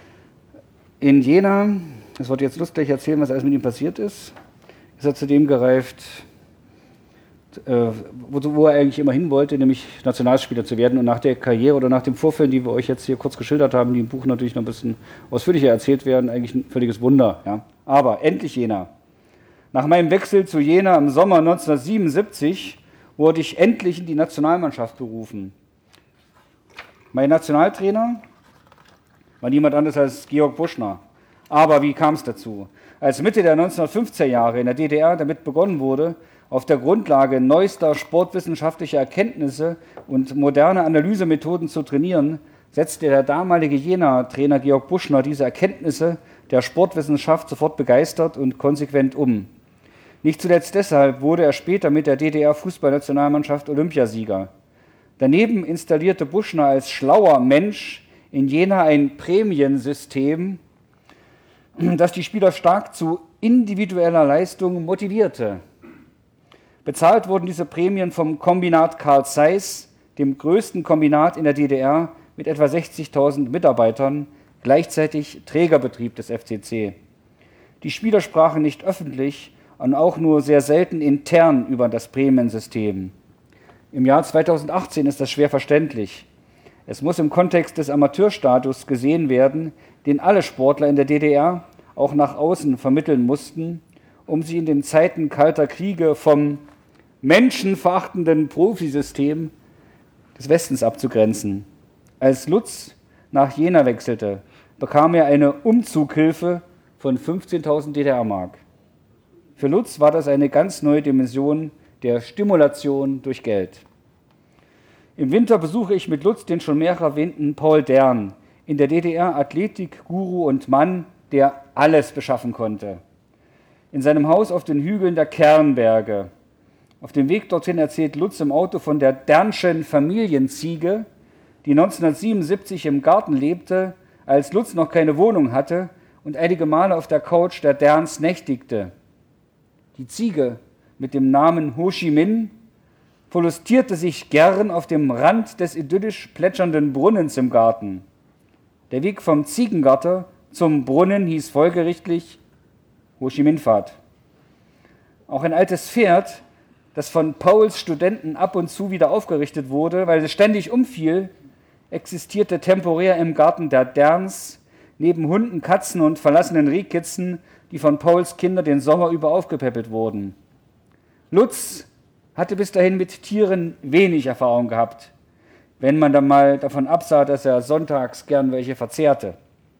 In Jena, das wollte ich jetzt lustig erzählen, was alles mit ihm passiert ist, ist er zu dem gereift, äh, wo, wo er eigentlich immer hin wollte, nämlich Nationalspieler zu werden. Und nach der Karriere oder nach den Vorfällen, die wir euch jetzt hier kurz geschildert haben, die im Buch natürlich noch ein bisschen ausführlicher erzählt werden, eigentlich ein völliges Wunder. Ja. Aber endlich Jena. Nach meinem Wechsel zu Jena im Sommer neunzehnhundertsiebenundsiebzig wurde ich endlich in die Nationalmannschaft berufen. Mein Nationaltrainer war niemand anderes als Georg Buschner. Aber wie kam es dazu? Als Mitte der neunzehnhundertfünfziger Jahre in der D D R damit begonnen wurde, auf der Grundlage neuester sportwissenschaftlicher Erkenntnisse und moderner Analysemethoden zu trainieren, setzte der damalige Jena-Trainer Georg Buschner diese Erkenntnisse der Sportwissenschaft sofort begeistert und konsequent um. Nicht zuletzt deshalb wurde er später mit der D D R-Fußballnationalmannschaft Olympiasieger. Daneben installierte Buschner als schlauer Mensch in Jena ein Prämiensystem, das die Spieler stark zu individueller Leistung motivierte. Bezahlt wurden diese Prämien vom Kombinat Carl Zeiss, dem größten Kombinat in der D D R mit etwa sechzigtausend Mitarbeitern, gleichzeitig Trägerbetrieb des F C C. Die Spieler sprachen nicht öffentlich und auch nur sehr selten intern über das Prämiensystem. Im Jahr zweitausendachtzehn ist das schwer verständlich. Es muss im Kontext des Amateurstatus gesehen werden, den alle Sportler in der D D R auch nach außen vermitteln mussten, um sie in den Zeiten kalter Kriege vom menschenverachtenden Profisystem des Westens abzugrenzen. Als Lutz nach Jena wechselte, bekam er eine Umzughilfe von fünfzehntausend D D R-Mark. Für Lutz war das eine ganz neue Dimension der Stimulation durch Geld. Im Winter besuche ich mit Lutz den schon mehrfach erwähnten Paul Dern, in der D D R Athletik-Guru und Mann, der alles beschaffen konnte. In seinem Haus auf den Hügeln der Kernberge. Auf dem Weg dorthin erzählt Lutz im Auto von der Dernschen Familienziege, die neunzehnhundertsiebenundsiebzig im Garten lebte, als Lutz noch keine Wohnung hatte und einige Male auf der Couch der Derns nächtigte. Die Ziege mit dem Namen Ho Chi Minh verlustierte sich gern auf dem Rand des idyllisch plätschernden Brunnens im Garten. Der Weg vom Ziegengatter zum Brunnen hieß folgerichtlich Ho Chi Minh-Pfad. Auch ein altes Pferd, das von Pauls Studenten ab und zu wieder aufgerichtet wurde, weil es ständig umfiel, existierte temporär im Garten der Derns, neben Hunden, Katzen und verlassenen Rehkitzen, die von Pauls Kindern den Sommer über aufgepäppelt wurden. Lutz hatte bis dahin mit Tieren wenig Erfahrung gehabt, wenn man dann mal davon absah, dass er sonntags gern welche verzehrte.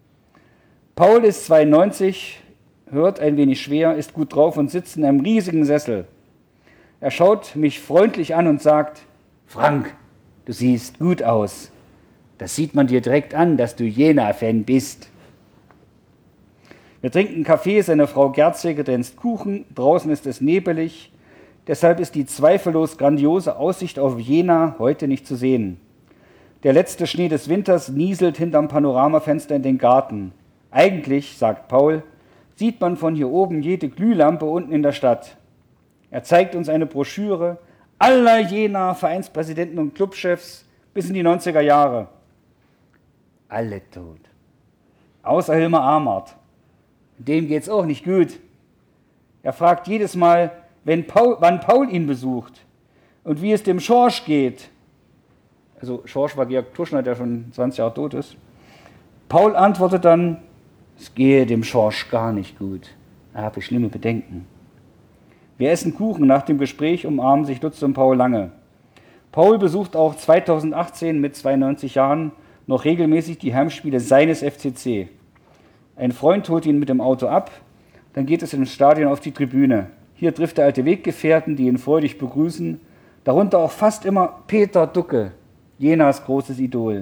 Paul ist zweiundneunzig, hört ein wenig schwer, ist gut drauf und sitzt in einem riesigen Sessel. Er schaut mich freundlich an und sagt: Frank, du siehst gut aus. Das sieht man dir direkt an, dass du Jena-Fan bist. Wir trinken Kaffee, seine Frau Gerze kredenzt Kuchen, draußen ist es nebelig. Deshalb ist die zweifellos grandiose Aussicht auf Jena heute nicht zu sehen. Der letzte Schnee des Winters nieselt hinterm Panoramafenster in den Garten. Eigentlich, sagt Paul, sieht man von hier oben jede Glühlampe unten in der Stadt. Er zeigt uns eine Broschüre aller Jena Vereinspräsidenten und Clubchefs bis in die neunziger Jahre. Alle tot. Außer Hilmar Ahmert. Dem geht's auch nicht gut. Er fragt jedes Mal, wenn Paul, wann Paul ihn besucht und wie es dem Schorsch geht. Also Schorsch war Georg Tuschner, der schon zwanzig Jahre tot ist. Paul antwortet dann: Es gehe dem Schorsch gar nicht gut. Er habe schlimme Bedenken. Wir essen Kuchen. Nach dem Gespräch umarmen sich Lutz und Paul lange. Paul besucht auch zweitausendachtzehn mit zweiundneunzig Jahren noch regelmäßig die Heimspiele seines F C C. Ein Freund holt ihn mit dem Auto ab, dann geht es im Stadion auf die Tribüne. Hier trifft er alte Weggefährten, die ihn freudig begrüßen, darunter auch fast immer Peter Ducke, Jenas großes Idol.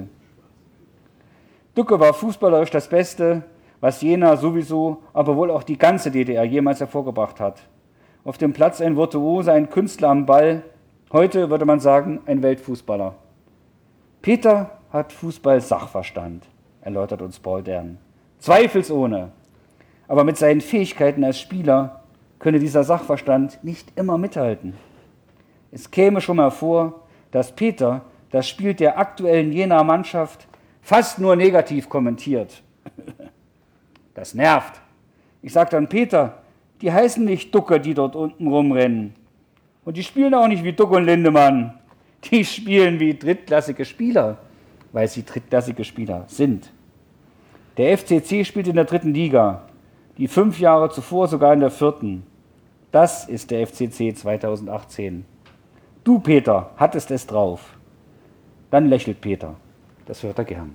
Ducke war fußballerisch das Beste, was Jena sowieso, aber wohl auch die ganze D D R jemals hervorgebracht hat. Auf dem Platz ein Virtuose, ein Künstler am Ball, heute würde man sagen, ein Weltfußballer. Peter hat Fußball-Sachverstand, erläutert uns Paul Dern. Zweifelsohne. Aber mit seinen Fähigkeiten als Spieler könne dieser Sachverstand nicht immer mithalten. Es käme schon mal vor, dass Peter das Spiel der aktuellen Jenaer Mannschaft fast nur negativ kommentiert. Das nervt. Ich sage dann, Peter, die heißen nicht Ducke, die dort unten rumrennen. Und die spielen auch nicht wie Duck und Lindemann. Die spielen wie drittklassige Spieler, weil sie drittklassige Spieler sind. Der F C C spielt in der dritten Liga, die fünf Jahre zuvor sogar in der vierten. Das ist der F C C zweitausendachtzehn. Du, Peter, hattest es drauf. Dann lächelt Peter. Das hört er gern.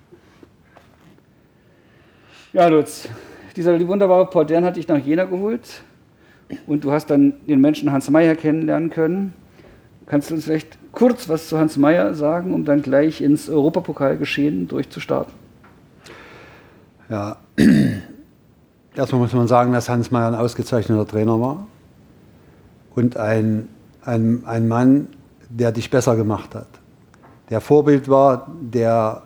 Ja, Lutz, dieser wunderbare Paul Dern hat dich nach Jena geholt und du hast dann den Menschen Hans Meyer kennenlernen können. Kannst du uns vielleicht kurz was zu Hans Meyer sagen, um dann gleich ins Europapokalgeschehen durchzustarten? Ja, erstmal muss man sagen, dass Hans Meyer ein ausgezeichneter Trainer war und ein, ein, ein Mann, der dich besser gemacht hat. Der Vorbild war, der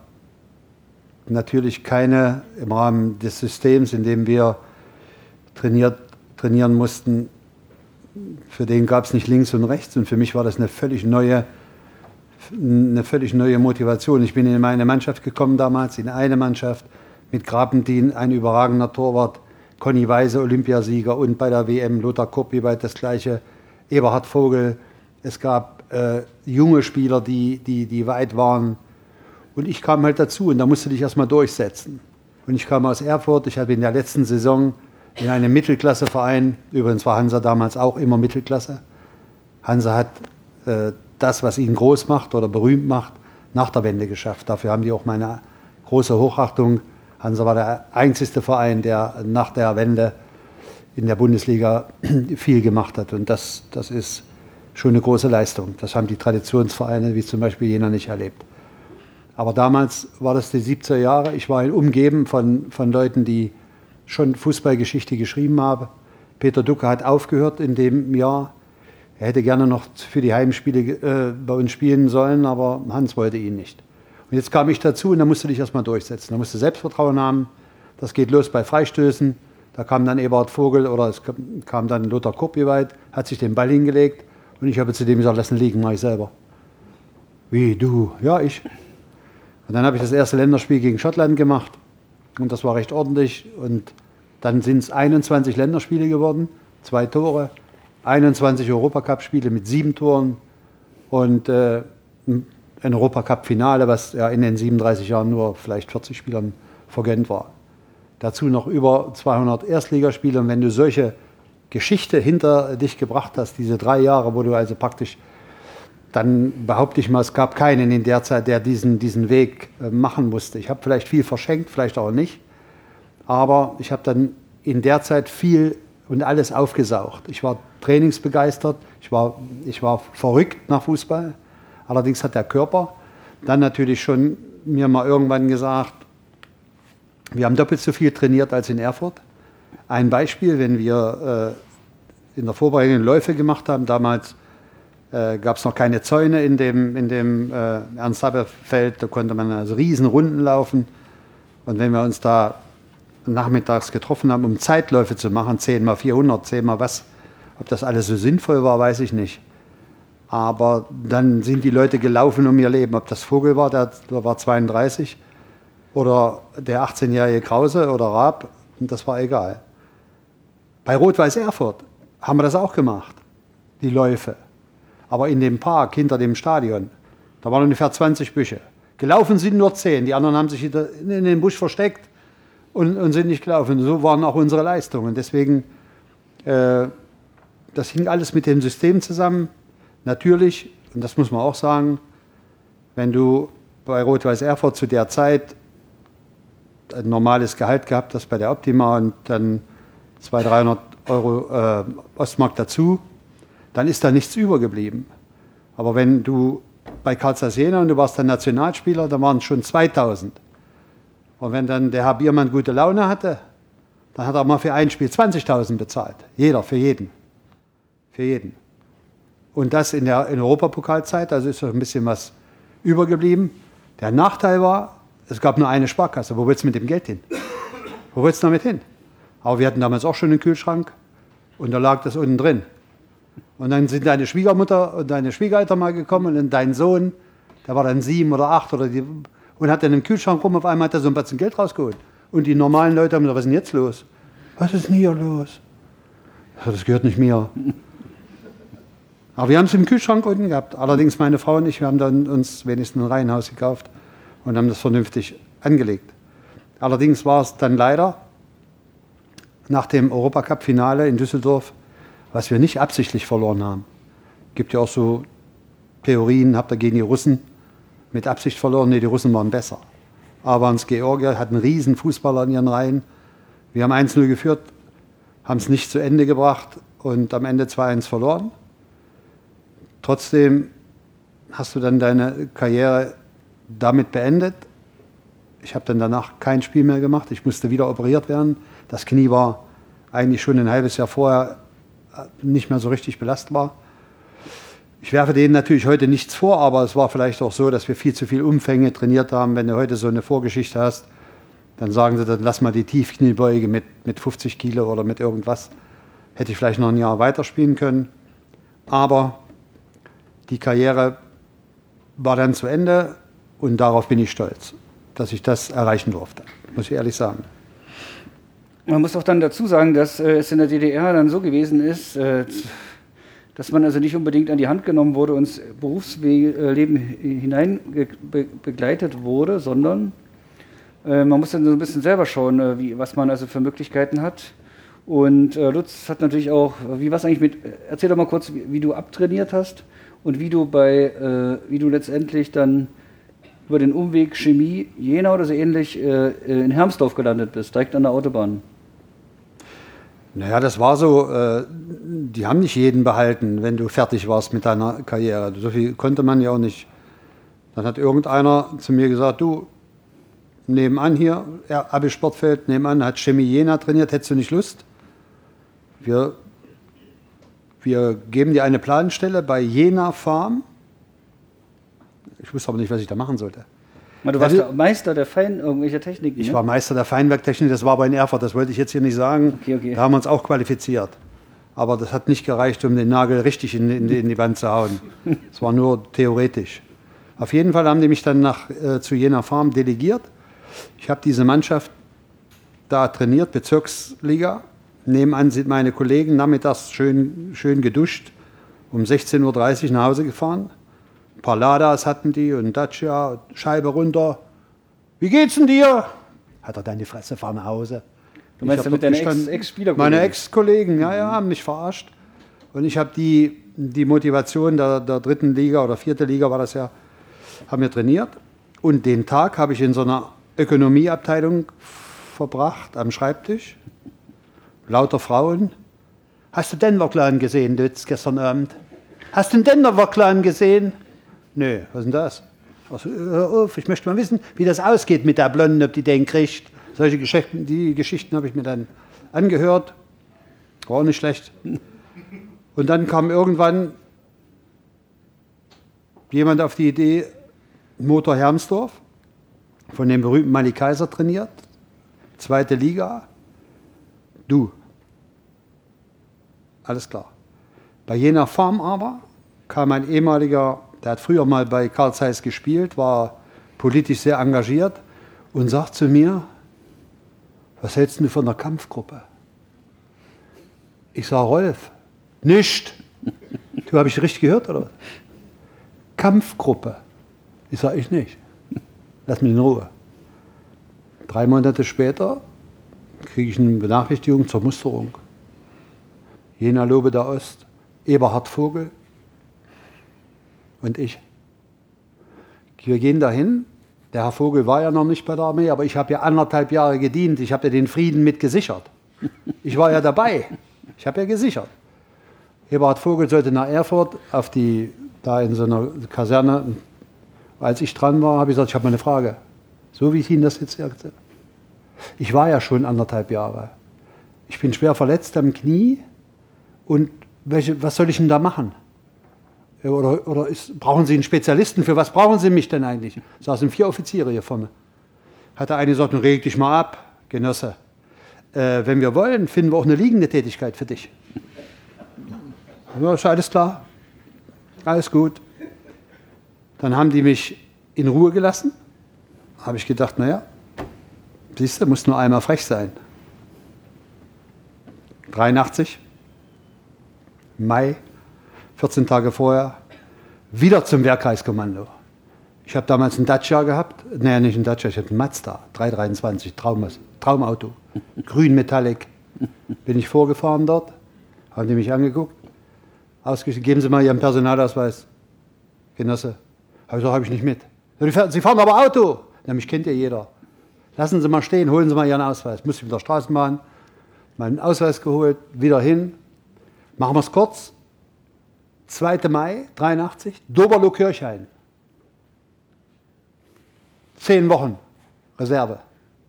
natürlich keine im Rahmen des Systems, in dem wir trainiert, trainieren mussten, für den gab es nicht links und rechts und für mich war das eine völlig neue, eine völlig neue Motivation. Ich bin in meine Mannschaft gekommen damals, in eine Mannschaft mit Grabendien, ein überragender Torwart, Conny Weise, Olympiasieger und bei der W M Lothar Kopp-Wieweit das Gleiche, Eberhard Vogel. Es gab äh, junge Spieler, die, die, die weit waren. Und ich kam halt dazu und da musste dich erstmal durchsetzen. Und ich kam aus Erfurt, ich habe in der letzten Saison in einem Mittelklasseverein, übrigens war Hansa damals auch immer Mittelklasse. Hansa hat äh, das, was ihn groß macht oder berühmt macht, nach der Wende geschafft. Dafür haben die auch meine große Hochachtung. Hansa war der einzigste Verein, der nach der Wende in der Bundesliga viel gemacht hat. Und das, das ist schon eine große Leistung. Das haben die Traditionsvereine wie zum Beispiel Jena nicht erlebt. Aber damals war das die siebziger Jahre. Ich war umgeben von, von Leuten, die schon Fußballgeschichte geschrieben haben. Peter Ducke hat aufgehört in dem Jahr. Er hätte gerne noch für die Heimspiele äh, bei uns spielen sollen, aber Hans wollte ihn nicht. Und jetzt kam ich dazu und da musste dich erstmal durchsetzen. Da musste Selbstvertrauen haben. Das geht los bei Freistößen. Da kam dann Eberhard Vogel oder es kam dann Lothar Kopp-Wieweit, hat sich den Ball hingelegt und ich habe zu dem gesagt, lass ihn liegen, mach ich selber. Wie, du? Ja, ich. Und dann habe ich das erste Länderspiel gegen Schottland gemacht und das war recht ordentlich. Und dann sind es einundzwanzig Länderspiele geworden, zwei Tore, einundzwanzig Europacup-Spiele mit sieben Toren und äh, ein Europacup-Finale, was ja in den siebenunddreißig Jahren nur vielleicht vierzig Spielern vergönnt war. Dazu noch über zweihundert Erstligaspiele. Und wenn du solche Geschichte hinter dich gebracht hast, diese drei Jahre, wo du also praktisch, dann behaupte ich mal, es gab keinen in der Zeit, der diesen, diesen Weg äh, machen musste. Ich habe vielleicht viel verschenkt, vielleicht auch nicht, aber ich habe dann in der Zeit viel und alles aufgesaugt. Ich war trainingsbegeistert, ich war, ich war verrückt nach Fußball, allerdings hat der Körper dann natürlich schon mir mal irgendwann gesagt, wir haben doppelt so viel trainiert als in Erfurt. Ein Beispiel, wenn wir äh, in der Vorbereitung Läufe gemacht haben, damals äh, gab es noch keine Zäune in dem, in dem äh, Ernst-Haber-Feld, da konnte man also riesen Runden laufen. Und wenn wir uns da nachmittags getroffen haben, um Zeitläufe zu machen, zehn mal vierhundert, zehn mal was, ob das alles so sinnvoll war, weiß ich nicht. Aber dann sind die Leute gelaufen um ihr Leben. Ob das Vogel war, der, der war zweiunddreißig, oder der achtzehnjährige Krause oder Raab, das war egal. Bei Rot-Weiß Erfurt haben wir das auch gemacht, die Läufe. Aber in dem Park hinter dem Stadion, da waren ungefähr zwanzig Büsche. Gelaufen sind nur zehn, die anderen haben sich in den Busch versteckt und, und sind nicht gelaufen. So waren auch unsere Leistungen. Deswegen, äh, das hing alles mit dem System zusammen. Natürlich, und das muss man auch sagen, wenn du bei Rot-Weiß Erfurt zu der Zeit ein normales Gehalt gehabt hast bei der Optima und dann zweihundert, dreihundert Euro äh, Ostmark dazu, dann ist da nichts übergeblieben. Aber wenn du bei Carl Zeiss Jena und du warst dann Nationalspieler, da waren es schon zweitausend. Und wenn dann der Herr Biermann gute Laune hatte, dann hat er mal für ein Spiel zwanzigtausend bezahlt. Jeder, für jeden. Für jeden. Und das in der in Europapokalzeit, also ist so ein bisschen was übergeblieben. Der Nachteil war, es gab nur eine Sparkasse. Wo willst du mit dem Geld hin? Wo willst du damit hin? Aber wir hatten damals auch schon einen Kühlschrank. Und da lag das unten drin. Und dann sind deine Schwiegermutter und deine Schwiegereltern mal gekommen und dein Sohn, der war dann sieben oder acht oder die, und hat dann im Kühlschrank rum, auf einmal hat er so ein bisschen Geld rausgeholt. Und die normalen Leute haben gesagt, was ist denn jetzt los? Was ist denn hier los? Das gehört nicht mir. Aber wir haben es im Kühlschrank unten gehabt. Allerdings meine Frau und ich, wir haben dann uns wenigstens ein Reihenhaus gekauft und haben das vernünftig angelegt. Allerdings war es dann leider nach dem Europacup-Finale in Düsseldorf, was wir nicht absichtlich verloren haben. Es gibt ja auch so Theorien, habt ihr gegen die Russen mit Absicht verloren? Nee, die Russen waren besser. Aber uns Georgier hatten einen riesen Fußballer in ihren Reihen. Wir haben eins null geführt, haben es nicht zu Ende gebracht und am Ende zwei eins verloren. Trotzdem hast du dann deine Karriere damit beendet. Ich habe dann danach kein Spiel mehr gemacht. Ich musste wieder operiert werden. Das Knie war eigentlich schon ein halbes Jahr vorher nicht mehr so richtig belastbar. Ich werfe denen natürlich heute nichts vor, aber es war vielleicht auch so, dass wir viel zu viel Umfänge trainiert haben. Wenn du heute so eine Vorgeschichte hast, dann sagen sie, dann lass mal die Tiefkniebeuge mit, mit fünfzig Kilo oder mit irgendwas. Hätte ich vielleicht noch ein Jahr weiterspielen können. Aber die Karriere war dann zu Ende und darauf bin ich stolz, dass ich das erreichen durfte, muss ich ehrlich sagen. Man muss auch dann dazu sagen, dass äh, es in der D D R dann so gewesen ist, äh, dass man also nicht unbedingt an die Hand genommen wurde und ins Berufsleben hinein be begleitet wurde, sondern äh, man muss dann so ein bisschen selber schauen, äh, wie, was man also für Möglichkeiten hat. Und äh, Lutz hat natürlich auch, wie was eigentlich mit, erzähl doch mal kurz, wie, wie du abtrainiert hast und wie du bei, äh, wie du letztendlich dann über den Umweg Chemie Jena oder so ähnlich äh, in Hermsdorf gelandet bist, direkt an der Autobahn. Naja, das war so, äh, die haben nicht jeden behalten, wenn du fertig warst mit deiner Karriere. So viel konnte man ja auch nicht. Dann hat irgendeiner zu mir gesagt, du, nebenan hier, Abi Sportfeld, nebenan hat Chemie Jena trainiert, hättest du nicht Lust? Wir, wir geben dir eine Planstelle bei Jena Farm. Ich wusste aber nicht, was ich da machen sollte. Du warst der Meister der Fein irgendwelcher Techniken, Ich ne? war Meister der Feinwerktechnik, das war aber in Erfurt, das wollte ich jetzt hier nicht sagen. Okay, okay. Da haben wir uns auch qualifiziert. Aber das hat nicht gereicht, um den Nagel richtig in, in, in die Wand zu hauen. Es war nur theoretisch. Auf jeden Fall haben die mich dann nach, äh, zu Jena Farm delegiert. Ich habe diese Mannschaft da trainiert, Bezirksliga. Nebenan sind meine Kollegen nachmittags schön, schön geduscht, um sechzehn Uhr dreißig nach Hause gefahren. Ein paar Ladas hatten die und Dacia, Scheibe runter. Wie geht's denn dir? Hat er deine Fresse, fahr nach Hause. Du meinst ja mit deinen Ex-Spielerkollegen? Meine Ex-Kollegen, ja, ja, haben mich verarscht. Und ich habe die, die Motivation der, der dritten Liga oder vierten Liga war das ja, haben wir trainiert. Und den Tag habe ich in so einer Ökonomieabteilung verbracht, am Schreibtisch. Lauter Frauen. Hast du Denver Clan gesehen, Lutz, gestern Abend? Hast du den Denver Clan gesehen? Nö, was ist denn das? Also, hör auf, ich möchte mal wissen, wie das ausgeht mit der Blonden, ob die den kriegt. Solche Geschichten, die Geschichten habe ich mir dann angehört. War auch nicht schlecht. Und dann kam irgendwann jemand auf die Idee, Motor Hermsdorf, von dem berühmten Manni Kaiser trainiert, zweite Liga. Du. Alles klar. Bei Jena Farm aber kam ein ehemaliger, der hat früher mal bei Carl Zeiss gespielt, war politisch sehr engagiert und sagt zu mir, was hältst du von der Kampfgruppe? Ich sage, Rolf, nicht. Du, habe ich richtig gehört, oder was? Kampfgruppe. Ich sage, ich nicht. Lass mich in Ruhe. Drei Monate später kriege ich eine Benachrichtigung zur Musterung. Jena Lobe der Ost, Eberhard Vogel und ich. Wir gehen dahin. Der Herr Vogel war ja noch nicht bei der Armee, aber ich habe ja anderthalb Jahre gedient. Ich habe ja den Frieden mit gesichert. Ich war ja dabei. Ich habe ja gesichert. Eberhard Vogel sollte nach Erfurt auf die, da in so einer Kaserne. Als ich dran war, habe ich gesagt, ich habe mal eine Frage. So wie ich Ihnen das jetzt sagte. Ich war ja schon anderthalb Jahre. Ich bin schwer verletzt am Knie. Und welche, was soll ich denn da machen? Oder, oder ist, brauchen Sie einen Spezialisten? Für was brauchen Sie mich denn eigentlich? Es saßen vier Offiziere hier vorne. Hat der eine gesagt, reg dich mal ab, Genosse. äh, wenn wir wollen, finden wir auch eine liegende Tätigkeit für dich. Ja, ist alles klar. Alles gut. Dann haben die mich in Ruhe gelassen. Habe ich gedacht, naja, siehst du, muss nur einmal frech sein. dreiundachtzig, Mai, vierzehn Tage vorher, wieder zum Wehrkreiskommando. Ich habe damals einen Dacia gehabt, naja, nicht einen Dacia, ich hatte einen Mazda, dreihundertdreiundzwanzig, Traum, Traumauto, grün Metallic. Bin ich vorgefahren dort, haben die mich angeguckt, ausgeschrieben, geben Sie mal Ihren Personalausweis, Genosse. Habe ich gesagt, habe ich nicht mit. Sie fahren aber Auto. Na, mich kennt ja jeder. Lassen Sie mal stehen, holen Sie mal Ihren Ausweis. Muss ich mit der Straßenbahn, meinen Ausweis geholt, wieder hin. Machen wir es kurz. zweiter Mai, dreiundachtzig, Doberloh-Kirchhain. Zehn Wochen Reserve.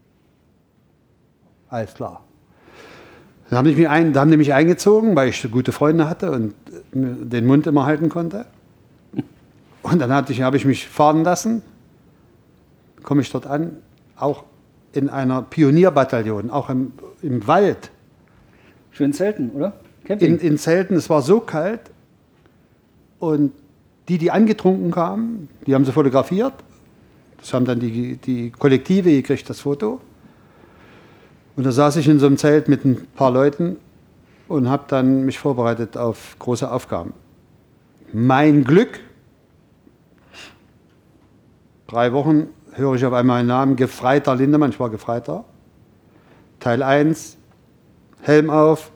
Alles klar. Dann haben die mich, ein, dann haben die mich eingezogen, weil ich so gute Freunde hatte und den Mund immer halten konnte. Und dann hatte ich, habe ich mich fahren lassen. Komme ich dort an, auch in einer Pionierbataillon, auch im, im Wald. Schön Zelten, oder? Camping. In, in Zelten, es war so kalt. Und die, die angetrunken kamen, die haben sie fotografiert. Das haben dann die, die Kollektive gekriegt, das Foto. Und da saß ich in so einem Zelt mit ein paar Leuten und habe dann mich vorbereitet auf große Aufgaben. Mein Glück, drei Wochen höre ich auf einmal einen Namen, Gefreiter Lindemann, ich war Gefreiter. Teil eins, Helm auf,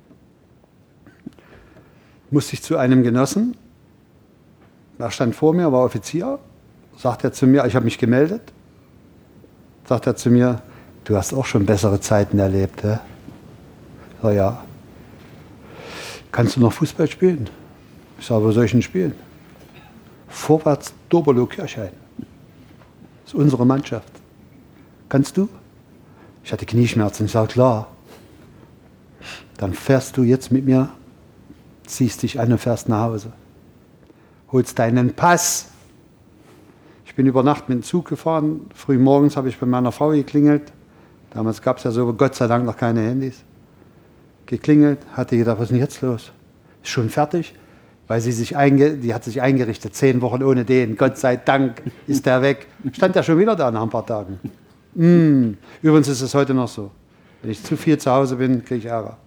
musste ich zu einem Genossen, er stand vor mir, war Offizier, sagt er zu mir, ich habe mich gemeldet, sagt er zu mir, du hast auch schon bessere Zeiten erlebt, hä? Ich sage, ja. Kannst du noch Fußball spielen? Ich sage, wo soll ich denn spielen? Vorwärts Doberloh-Kirchhain. Das ist unsere Mannschaft. Kannst du? Ich hatte Knieschmerzen. Ich sage, klar. Dann fährst du jetzt mit mir, ziehst dich an und fährst nach Hause. Holst deinen Pass. Ich bin über Nacht mit dem Zug gefahren. Früh morgens habe ich bei meiner Frau geklingelt. Damals gab es ja so, Gott sei Dank, noch keine Handys. Geklingelt, hatte gedacht, was ist denn jetzt los? Ist schon fertig? Weil sie sich einge die hat sich eingerichtet, zehn Wochen ohne den, Gott sei Dank ist der weg. Stand ja schon wieder da nach ein paar Tagen. Mm. Übrigens ist es heute noch so. Wenn ich zu viel zu Hause bin, kriege ich Ärger.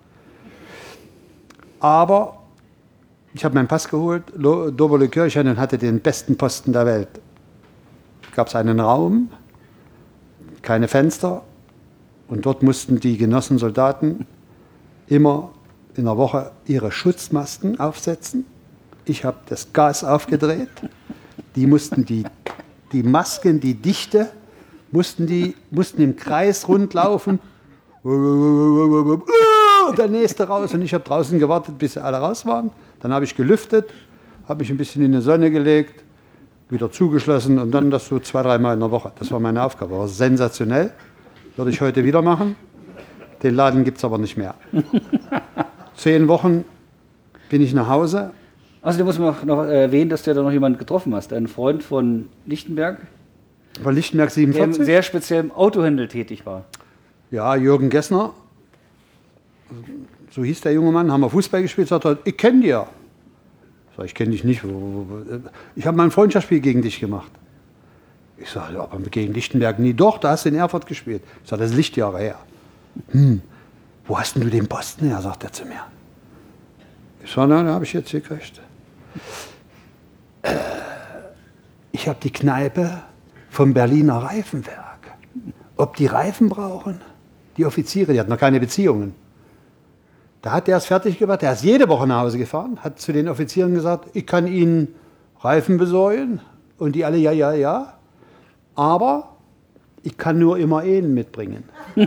Aber ich habe meinen Pass geholt, Doberloh-Kirchhain, und hatte den besten Posten der Welt. Gab es einen Raum, keine Fenster, und dort mussten die Genossensoldaten immer in der Woche ihre Schutzmasken aufsetzen. Ich habe das Gas aufgedreht. Die mussten die, die Masken, die Dichte, mussten, die, mussten im Kreis rundlaufen. Der nächste raus. Und ich habe draußen gewartet, bis sie alle raus waren. Dann habe ich gelüftet, habe mich ein bisschen in die Sonne gelegt, wieder zugeschlossen und dann das so zwei, dreimal in der Woche. Das war meine Aufgabe. War sensationell. Würde ich heute wieder machen. Den Laden gibt es aber nicht mehr. Zehn Wochen bin ich nach Hause. Also, da muss man noch erwähnen, dass du da noch jemanden getroffen hast. Ein Freund von Lichtenberg. Von Lichtenberg Der siebenundvierzig? im sehr speziell im Autohandel tätig war. Ja, Jürgen Gessner. So hieß der junge Mann. Haben wir Fußball gespielt. Sagt er, ich kenne dich ja. Ich sage, ich kenne dich nicht. Ich habe mal ein Freundschaftsspiel gegen dich gemacht. Ich sage, ja, aber gegen Lichtenberg nie. Doch, da hast du in Erfurt gespielt. Ich sage, das ist Lichtjahre her. Hm, wo hast denn du den Posten her, sagt er zu mir. Ich sage, na, den habe ich jetzt gekriegt. Äh, ich habe die Kneipe vom Berliner Reifenwerk. Ob die Reifen brauchen? Die Offiziere, die hatten noch keine Beziehungen. Da hat der es fertig gemacht, der ist jede Woche nach Hause gefahren, hat zu den Offizieren gesagt, ich kann Ihnen Reifen besorgen. Und die alle, ja, ja, ja. Aber ich kann nur immer einen mitbringen.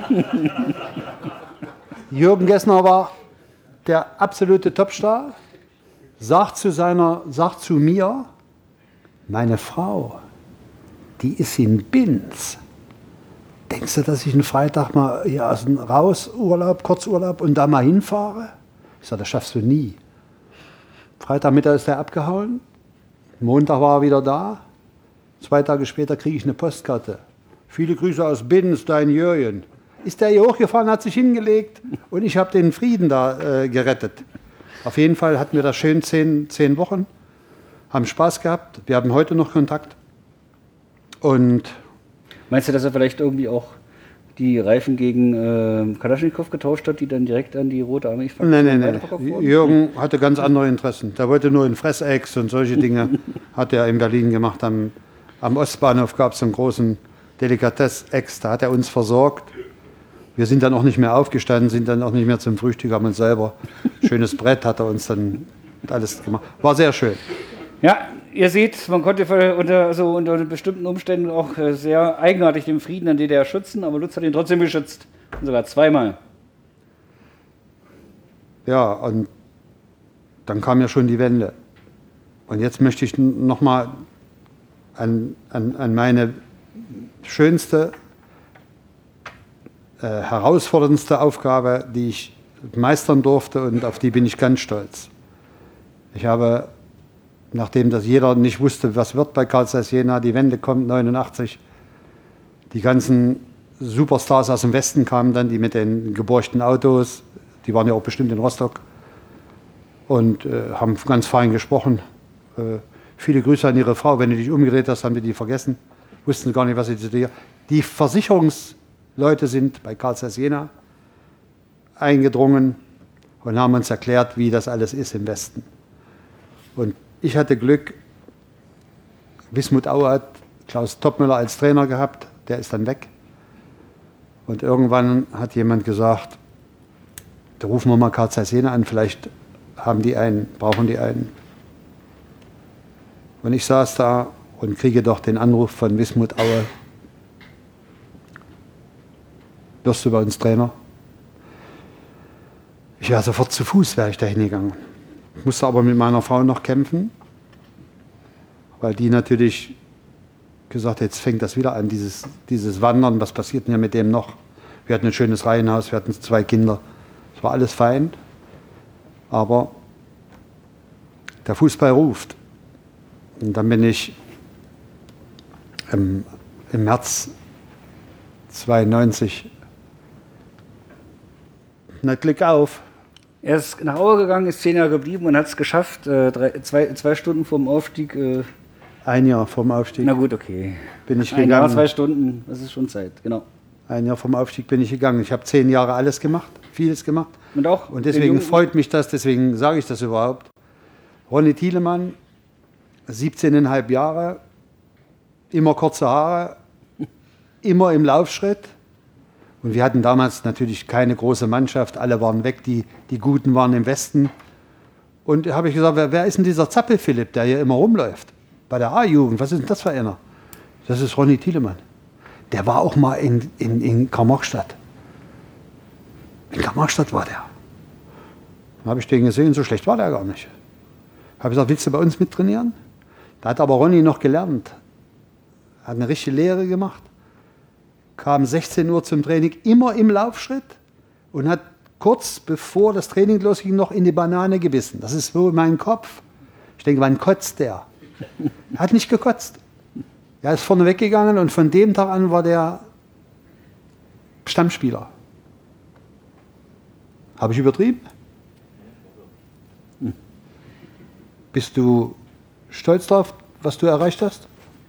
Jürgen Gessner war der absolute Topstar, sagt zu, seiner, sagt zu mir, meine Frau, die ist in Binz. Denkst du, dass ich einen Freitag mal hier aus dem Raus, Urlaub, Kurzurlaub und da mal hinfahre? Ich sage, das schaffst du nie. Freitagmittag ist er abgehauen, Montag war er wieder da, zwei Tage später kriege ich eine Postkarte. Viele Grüße aus Binz, dein Jürgen. ist der hier hochgefahren, hat sich hingelegt und ich habe den Frieden da äh, gerettet. Auf jeden Fall hatten wir das schön zehn, zehn Wochen, haben Spaß gehabt, wir haben heute noch Kontakt. Und meinst du, dass er vielleicht irgendwie auch die Reifen gegen äh, Kalaschnikow getauscht hat, die dann direkt an die Rote Armee Nein, nein, nein. Jürgen hatte ganz andere Interessen. Der wollte nur in Fressecks und solche Dinge hat er in Berlin gemacht. Am, am Ostbahnhof gab es einen großen Delikatess-Ex, da hat er uns versorgt. Wir sind dann auch nicht mehr aufgestanden, sind dann auch nicht mehr zum Frühstück, haben uns selber schönes Brett, hat er uns dann alles gemacht. War sehr schön. Ja, ihr seht, man konnte unter, also unter bestimmten Umständen auch sehr eigenartig den Frieden an D D R schützen, aber Lutz hat ihn trotzdem geschützt. Und sogar zweimal. Ja, und dann kam ja schon die Wende. Und jetzt möchte ich nochmal an, an, an meine schönste, äh, herausforderndste Aufgabe, die ich meistern durfte und auf die bin ich ganz stolz. Ich habe, nachdem das jeder nicht wusste, was wird bei Carl Zeiss Jena, die Wende kommt neunundachtzig, die ganzen Superstars aus dem Westen kamen dann, die mit den geborgten Autos, die waren ja auch bestimmt in Rostock und äh, haben ganz fein gesprochen. Äh, viele Grüße an ihre Frau, wenn du dich umgedreht hast, haben die die vergessen, wussten gar nicht, was sie zu dir. Die Versicherungsleute sind bei Carl Zeiss Jena eingedrungen und haben uns erklärt, wie das alles ist im Westen. Und ich hatte Glück, Wismut Aue hat Klaus Toppmöller als Trainer gehabt, der ist dann weg. Und irgendwann hat jemand gesagt, da rufen wir mal Carl Zeiss Jena an, vielleicht haben die einen, brauchen die einen. Und ich saß da und kriege doch den Anruf von Wismut Aue, wirst du bei uns Trainer? Ich wäre sofort zu Fuß, wäre ich da hingegangen. Ich musste aber mit meiner Frau noch kämpfen, weil die natürlich gesagt hat, jetzt fängt das wieder an, dieses, dieses Wandern, was passiert denn ja mit dem noch? Wir hatten ein schönes Reihenhaus, wir hatten zwei Kinder, es war alles fein, aber der Fußball ruft. Und dann bin ich im, im März zweiundneunzig, na Glück auf. Er ist nach Aue gegangen, ist zehn Jahre geblieben und hat es geschafft, äh, drei, zwei, zwei Stunden vorm Aufstieg. Äh, Ein Jahr vorm Aufstieg. Na gut, okay. Bin ich Ein gegangen. Jahr, zwei Stunden, das ist schon Zeit, genau. Ein Jahr vom Aufstieg bin ich gegangen. Ich habe zehn Jahre alles gemacht, vieles gemacht. Und auch? Und deswegen freut mich das, deswegen sage ich das überhaupt. Ronny Thielemann, siebzehneinhalb Jahre, immer kurze Haare, immer im Laufschritt. Und wir hatten damals natürlich keine große Mannschaft, alle waren weg, die, die Guten waren im Westen. Und da habe ich gesagt, wer, wer ist denn dieser Zappel-Philipp, der hier immer rumläuft? Bei der A-Jugend, was ist denn das für einer? Das ist Ronny Thielemann. Der war auch mal in, in, in Karl-Marx-Stadt. In Karl-Marx-Stadt war der. Dann habe ich den gesehen, so schlecht war der gar nicht. Habe gesagt, willst du bei uns mittrainieren? Da hat aber Ronny noch gelernt. Hat eine richtige Lehre gemacht. Kam sechzehn Uhr zum Training, immer im Laufschritt und hat kurz bevor das Training losging noch in die Banane gebissen. Das ist so in meinem Kopf. Ich denke, wann kotzt der? Er hat nicht gekotzt. Er ist vorne weggegangen und von dem Tag an war der Stammspieler. Habe ich übertrieben? Hm. Bist du stolz drauf, was du erreicht hast?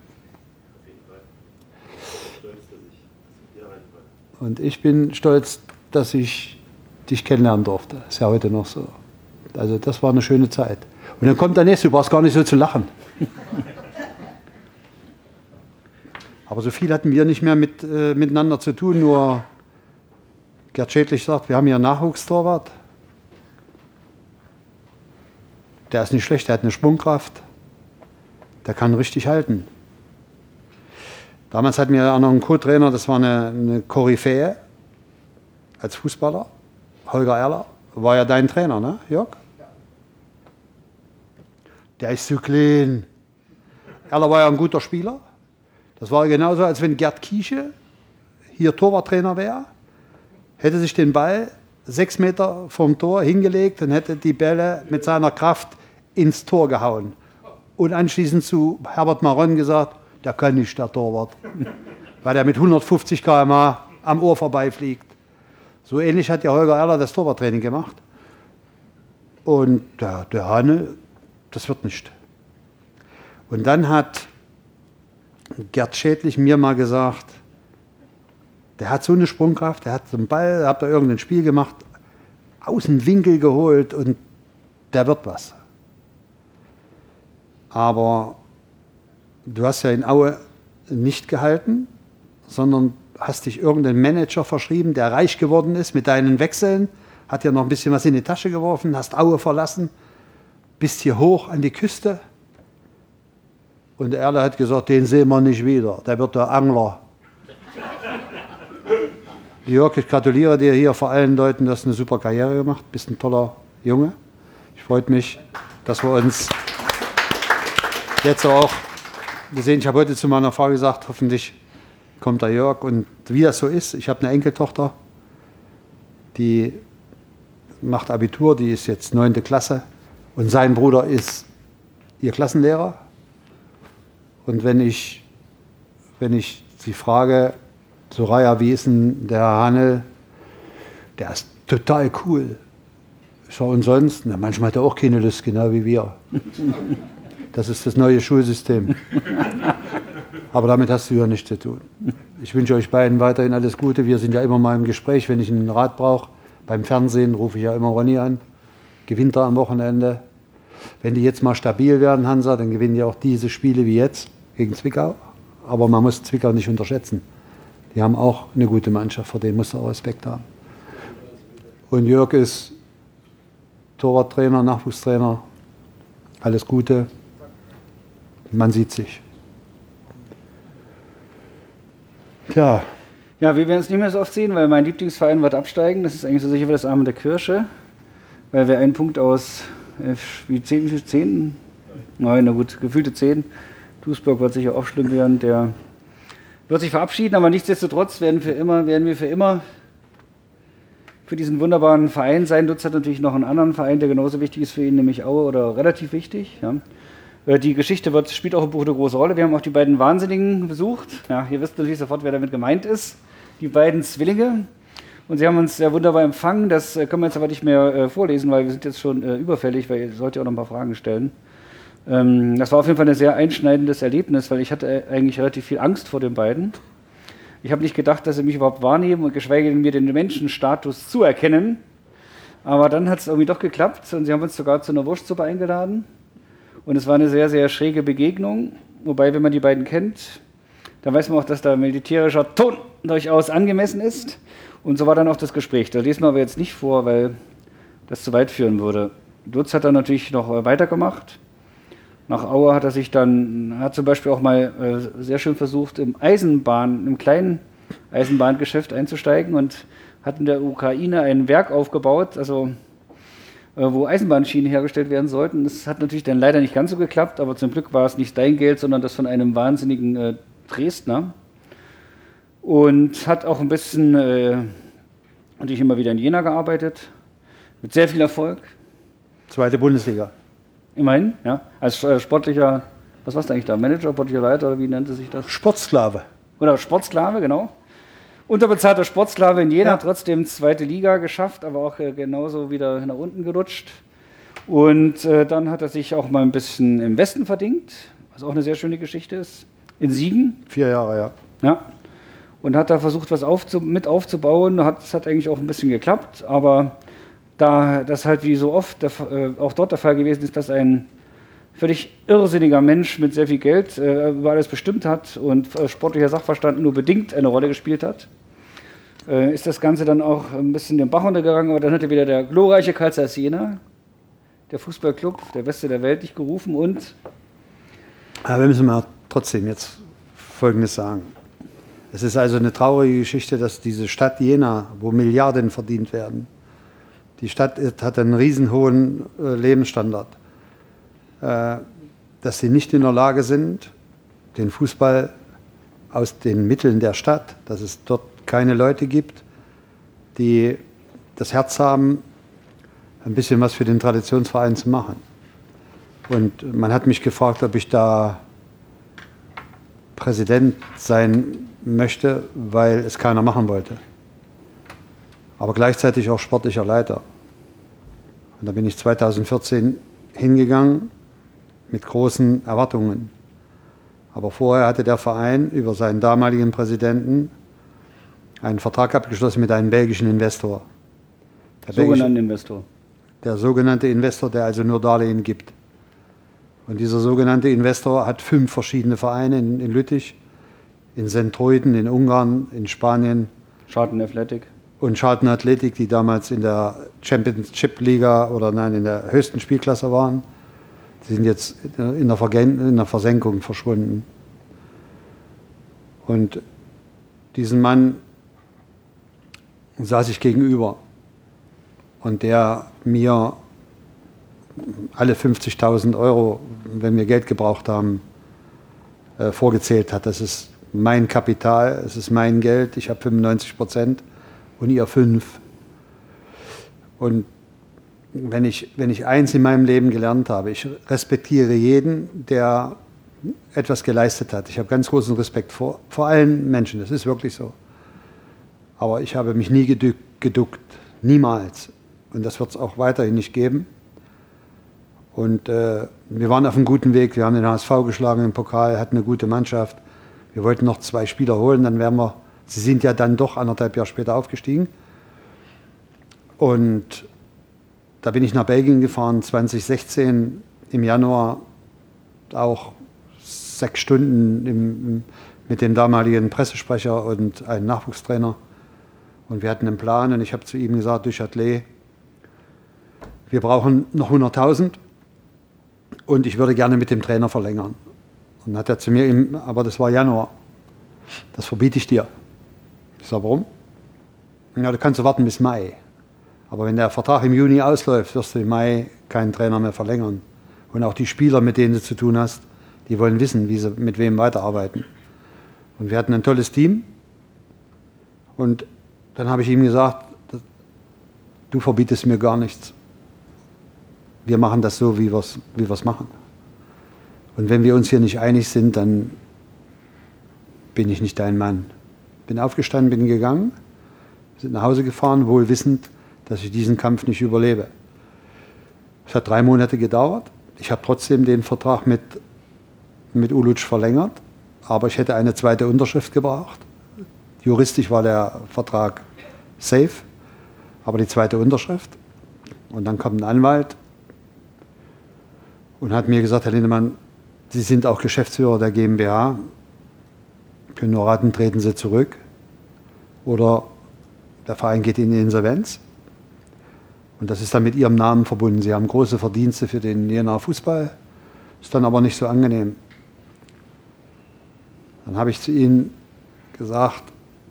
Und ich bin stolz, dass ich dich kennenlernen durfte. Ist ja heute noch so. Also das war eine schöne Zeit. Und dann kommt der nächste, du brauchst gar nicht so zu lachen. Aber so viel hatten wir nicht mehr mit, äh, miteinander zu tun, nur Gerd Schädlich sagt, wir haben hier einen Nachwuchstorwart. Der ist nicht schlecht, der hat eine Sprungkraft. Der kann richtig halten. Damals hatten wir auch noch einen Co-Trainer, das war eine, eine Koryphäe als Fußballer. Holger Erler, war ja dein Trainer, ne, Jörg? Ja. Der ist zu klein. Erler war ja ein guter Spieler. Das war genauso, als wenn Gerd Kiesche hier Torwarttrainer wäre, hätte sich den Ball sechs Meter vom Tor hingelegt und hätte die Bälle mit seiner Kraft ins Tor gehauen. Und anschließend zu Herbert Maron gesagt, der kann nicht, der Torwart. Weil der mit hundertfünfzig Kilometer pro Stunde am Ohr vorbeifliegt. So ähnlich hat ja Holger Erler das Torwarttraining gemacht. Und der, der Hane, das wird nicht. Und dann hat Gerd Schädlich mir mal gesagt, der hat so eine Sprungkraft, der hat so einen Ball, hat da irgendein Spiel gemacht, aus dem Winkel geholt und der wird was. Aber du hast ja in Aue nicht gehalten, sondern hast dich irgendeinem Manager verschrieben, der reich geworden ist mit deinen Wechseln, hat dir noch ein bisschen was in die Tasche geworfen, hast Aue verlassen, bist hier hoch an die Küste. Und der Erle hat gesagt, den sehen wir nicht wieder, der wird der Angler. Jörg, ich gratuliere dir hier vor allen Leuten, du hast eine super Karriere gemacht, bist ein toller Junge. Ich freue mich, dass wir uns jetzt auch gesehen. Ich habe heute zu meiner Frau gesagt, hoffentlich kommt der Jörg. Und wie das so ist, ich habe eine Enkeltochter, die macht Abitur, die ist jetzt neunte Klasse und sein Bruder ist ihr Klassenlehrer. Und wenn ich, wenn ich sie frage, Soraya, wie ist denn der Hanel? Der ist total cool. Ich sage, und sonst? Na, manchmal hat er auch keine Lust, genau wie wir. Das ist das neue Schulsystem. Aber damit hast du ja nichts zu tun. Ich wünsche euch beiden weiterhin alles Gute. Wir sind ja immer mal im Gespräch, wenn ich einen Rat brauche. Beim Fernsehen rufe ich ja immer Ronny an. Gewinnt er am Wochenende. Wenn die jetzt mal stabil werden, Hansa, dann gewinnen die auch diese Spiele wie jetzt gegen Zwickau. Aber man muss Zwickau nicht unterschätzen. Die haben auch eine gute Mannschaft, vor denen muss er Respekt haben. Und Jörg ist Torwarttrainer, Nachwuchstrainer. Alles Gute. Man sieht sich. Tja. Ja, wir werden es nicht mehr so oft sehen, weil mein Lieblingsverein wird absteigen. Das ist eigentlich so sicher wie das Arm in der Kirsche. Weil wir einen Punkt aus, äh, wie zehn, wie zehn? Nein, na gut, gefühlte zehn. Duisburg wird sicher auch schlimm werden. Der wird sich verabschieden, aber nichtsdestotrotz werden, für immer, werden wir für immer für diesen wunderbaren Verein sein. Lutz hat natürlich noch einen anderen Verein, der genauso wichtig ist für ihn, nämlich Aue, oder relativ wichtig. Ja. Die Geschichte wird, spielt auch im Buch eine große Rolle. Wir haben auch die beiden Wahnsinnigen besucht. Ja, ihr wisst natürlich sofort, wer damit gemeint ist. Die beiden Zwillinge. Und sie haben uns sehr wunderbar empfangen. Das können wir jetzt aber nicht mehr äh, vorlesen, weil wir sind jetzt schon äh, überfällig, weil ihr sollt ja auch noch ein paar Fragen stellen. Ähm, das war auf jeden Fall ein sehr einschneidendes Erlebnis, weil ich hatte eigentlich relativ viel Angst vor den beiden. Ich habe nicht gedacht, dass sie mich überhaupt wahrnehmen und geschweige denn mir den Menschenstatus zuerkennen. Aber dann hat es irgendwie doch geklappt und sie haben uns sogar zu einer Wurstsuppe eingeladen. Und es war eine sehr, sehr schräge Begegnung. Wobei, wenn man die beiden kennt, dann weiß man auch, dass da militärischer Ton durchaus angemessen ist. Und so war dann auch das Gespräch. Da lesen wir aber jetzt nicht vor, weil das zu weit führen würde. Lutz hat dann natürlich noch weitergemacht. Nach Aue hat er sich dann, hat zum Beispiel auch mal äh, sehr schön versucht, im Eisenbahn, im kleinen Eisenbahngeschäft einzusteigen und hat in der Ukraine ein Werk aufgebaut, also äh, wo Eisenbahnschienen hergestellt werden sollten. Das hat natürlich dann leider nicht ganz so geklappt, aber zum Glück war es nicht dein Geld, sondern das von einem wahnsinnigen äh, Dresdner. Und hat auch ein bisschen, äh, natürlich immer wieder in Jena gearbeitet, mit sehr viel Erfolg. Zweite Bundesliga. Immerhin, ja. Als äh, sportlicher, was warst du eigentlich da? Manager, sportlicher Leiter oder wie nannte sich das? Sportsklave. Oder Sportsklave, genau. Unterbezahlter Sportsklave in Jena, Ja. Trotzdem zweite Liga geschafft, aber auch äh, genauso wieder nach unten gerutscht. Und äh, dann hat er sich auch mal ein bisschen im Westen verdingt, was auch eine sehr schöne Geschichte ist, in Siegen. Vier Jahre, ja. Ja. Und hat da versucht, was aufzu mit aufzubauen. Hat, das hat eigentlich auch ein bisschen geklappt, aber da das halt wie so oft der, äh, auch dort der Fall gewesen ist, dass ein völlig irrsinniger Mensch mit sehr viel Geld äh, über alles bestimmt hat und äh, sportlicher Sachverstand nur bedingt eine Rolle gespielt hat, äh, ist das Ganze dann auch ein bisschen den Bach runtergegangen. Aber dann hat er wieder der glorreiche Carl Zeiss Jena, der Fußballclub, der Beste der Welt, dich gerufen und... Aber wir müssen mal trotzdem jetzt Folgendes sagen. Es ist also eine traurige Geschichte, dass diese Stadt Jena, wo Milliarden verdient werden, die Stadt hat einen riesenhohen äh, Lebensstandard, äh, dass sie nicht in der Lage sind, den Fußball aus den Mitteln der Stadt, dass es dort keine Leute gibt, die das Herz haben, ein bisschen was für den Traditionsverein zu machen. Und man hat mich gefragt, ob ich da Präsident sein möchte, weil es keiner machen wollte. Aber gleichzeitig auch sportlicher Leiter. Und da bin ich zweitausendvierzehn hingegangen mit großen Erwartungen. Aber vorher hatte der Verein über seinen damaligen Präsidenten einen Vertrag abgeschlossen mit einem belgischen Investor. Der sogenannten Investor. Der sogenannte Investor, der also nur Darlehen gibt. Und dieser sogenannte Investor hat fünf verschiedene Vereine in, in Lüttich, in Sentruiden, in Ungarn, in Spanien. Scharton Athletic. Und Scharton Athletic, die damals in der Championship-Liga oder nein, in der höchsten Spielklasse waren. Die sind jetzt in der, Vergen in der Versenkung verschwunden. Und diesen Mann saß ich gegenüber. Und der mir alle fünfzigtausend Euro, wenn wir Geld gebraucht haben, äh, vorgezählt hat. Das ist mein Kapital, es ist mein Geld, ich habe fünfundneunzig Prozent und ihr fünf. Und wenn ich, wenn ich eins in meinem Leben gelernt habe, ich respektiere jeden, der etwas geleistet hat. Ich habe ganz großen Respekt vor, vor allen Menschen, das ist wirklich so. Aber ich habe mich nie geduckt, geduckt niemals. Und das wird es auch weiterhin nicht geben. Und äh, wir waren auf einem guten Weg. Wir haben den H S V geschlagen im Pokal, hatten eine gute Mannschaft. Wir wollten noch zwei Spieler holen, dann wären wir, sie sind ja dann doch anderthalb Jahre später aufgestiegen. Und da bin ich nach Belgien gefahren, zwanzig sechzehn im Januar, auch sechs Stunden im, mit dem damaligen Pressesprecher und einem Nachwuchstrainer. Und wir hatten einen Plan und ich habe zu ihm gesagt, Duchâtelet, wir brauchen noch hunderttausend und ich würde gerne mit dem Trainer verlängern. Und dann hat er zu mir, aber das war Januar, das verbiete ich dir. Ich sage, warum? Ja, du kannst warten bis Mai. Aber wenn der Vertrag im Juni ausläuft, wirst du im Mai keinen Trainer mehr verlängern. Und auch die Spieler, mit denen du zu tun hast, die wollen wissen, wie sie mit wem weiterarbeiten. Und wir hatten ein tolles Team. Und dann habe ich ihm gesagt, du verbietest mir gar nichts. Wir machen das so, wie wir es wie wir's machen. Und wenn wir uns hier nicht einig sind, dann bin ich nicht dein Mann. Bin aufgestanden, bin gegangen, sind nach Hause gefahren, wohl wissend, dass ich diesen Kampf nicht überlebe. Es hat drei Monate gedauert. Ich habe trotzdem den Vertrag mit, mit Uluc verlängert, aber ich hätte eine zweite Unterschrift gebraucht. Juristisch war der Vertrag safe, aber die zweite Unterschrift. Und dann kommt ein Anwalt und hat mir gesagt, Herr Lindemann, Sie sind auch Geschäftsführer der GmbH. Ich kann nur raten, treten Sie zurück. Oder der Verein geht in die Insolvenz. Und das ist dann mit Ihrem Namen verbunden. Sie haben große Verdienste für den Jenaer Fußball. Ist dann aber nicht so angenehm. Dann habe ich zu Ihnen gesagt,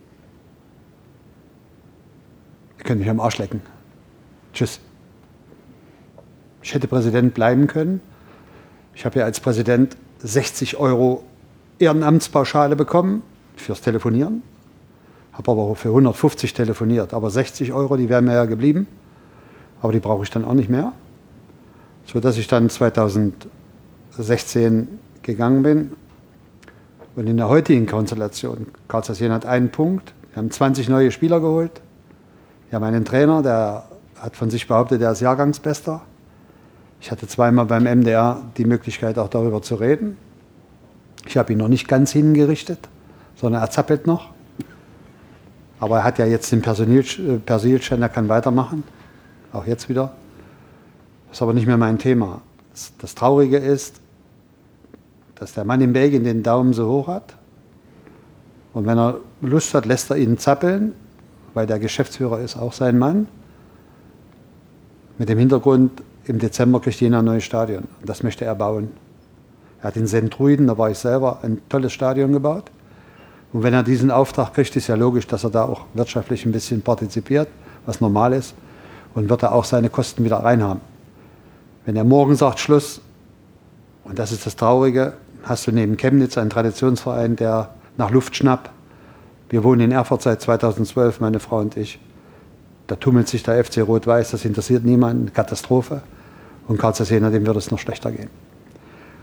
ihr könnt mich am Arsch lecken. Tschüss. Ich hätte Präsident bleiben können. Ich habe ja als Präsident sechzig Euro Ehrenamtspauschale bekommen fürs Telefonieren. Habe aber auch für hundertfünfzig telefoniert. Aber sechzig Euro, die wären mir ja geblieben. Aber die brauche ich dann auch nicht mehr. So dass ich dann zweitausendsechzehn gegangen bin. Und in der heutigen Konstellation, Carl Zeiss Jena hat einen Punkt. Wir haben zwanzig neue Spieler geholt. Wir haben einen Trainer, der hat von sich behauptet, der ist Jahrgangsbester. Ich hatte zweimal beim M D R die Möglichkeit, auch darüber zu reden. Ich habe ihn noch nicht ganz hingerichtet, sondern er zappelt noch. Aber er hat ja jetzt den Persilschein, er kann weitermachen. Auch jetzt wieder. Das ist aber nicht mehr mein Thema. Das, das Traurige ist, dass der Mann in Belgien den Daumen so hoch hat. Und wenn er Lust hat, lässt er ihn zappeln, weil der Geschäftsführer ist auch sein Mann. Mit dem Hintergrund, im Dezember kriegt Jena ein neues Stadion. Und das möchte er bauen. Er hat in Sentruiden, da war ich selber, ein tolles Stadion gebaut. Und wenn er diesen Auftrag kriegt, ist ja logisch, dass er da auch wirtschaftlich ein bisschen partizipiert, was normal ist. Und wird er auch seine Kosten wieder reinhaben. Wenn er morgen sagt, Schluss, und das ist das Traurige, hast du neben Chemnitz einen Traditionsverein, der nach Luft schnappt. Wir wohnen in Erfurt seit zweitausendzwölf, meine Frau und ich. Da tummelt sich der F C Rot-Weiß, das interessiert niemanden, Katastrophe. Und Carl Zeiss Jena, dem wird es noch schlechter gehen.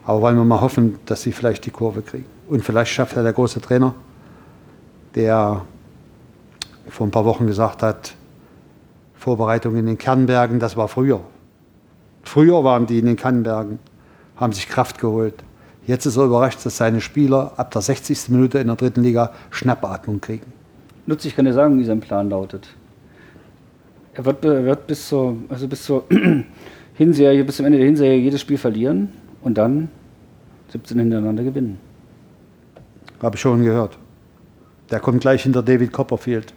Aber wollen wir mal hoffen, dass sie vielleicht die Kurve kriegen. Und vielleicht schafft ja der große Trainer, der vor ein paar Wochen gesagt hat, Vorbereitung in den Kernbergen, das war früher. Früher waren die in den Kernbergen, haben sich Kraft geholt. Jetzt ist er überrascht, dass seine Spieler ab der sechzigsten Minute in der dritten Liga Schnappatmung kriegen. Lutz, ich kann dir sagen, wie sein Plan lautet. Er wird, er wird bis zur, also bis zur Hinserie, bis zum Ende der Hinserie jedes Spiel verlieren und dann siebzehn hintereinander gewinnen. Habe ich schon gehört. Der kommt gleich hinter David Copperfield.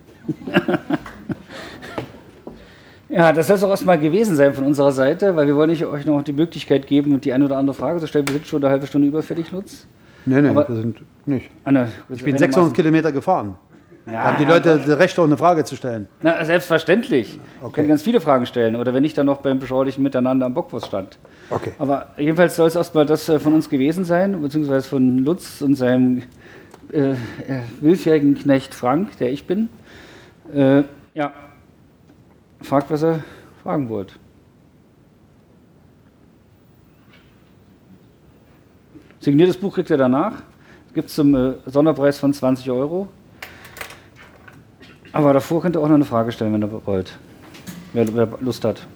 Ja, das soll es auch erstmal gewesen sein von unserer Seite, weil wir wollen nicht euch noch die Möglichkeit geben, die eine oder andere Frage zu stellen. Wir sind schon eine halbe Stunde überfällig, Lutz. Nein, nein, Aber wir sind nicht. Anna, Ich bin sechshundert Kilometer gefahren. Ja, Haben die Leute das Recht, auch eine Frage zu stellen? Na, selbstverständlich. Okay. Ich kann ganz viele Fragen stellen. Oder wenn nicht, dann noch beim beschaulichen Miteinander am Bockwurststand. Okay. Aber jedenfalls soll es erstmal das äh, von uns gewesen sein, beziehungsweise von Lutz und seinem äh, äh, willfährigen Knecht Frank, der ich bin. Äh, ja, fragt, was ihr fragen wollt. Signiertes Buch kriegt ihr danach. Gibt es zum äh, Sonderpreis von zwanzig Euro. Aber davor könnt ihr auch noch eine Frage stellen, wenn ihr wollt. Wer, wer Lust hat.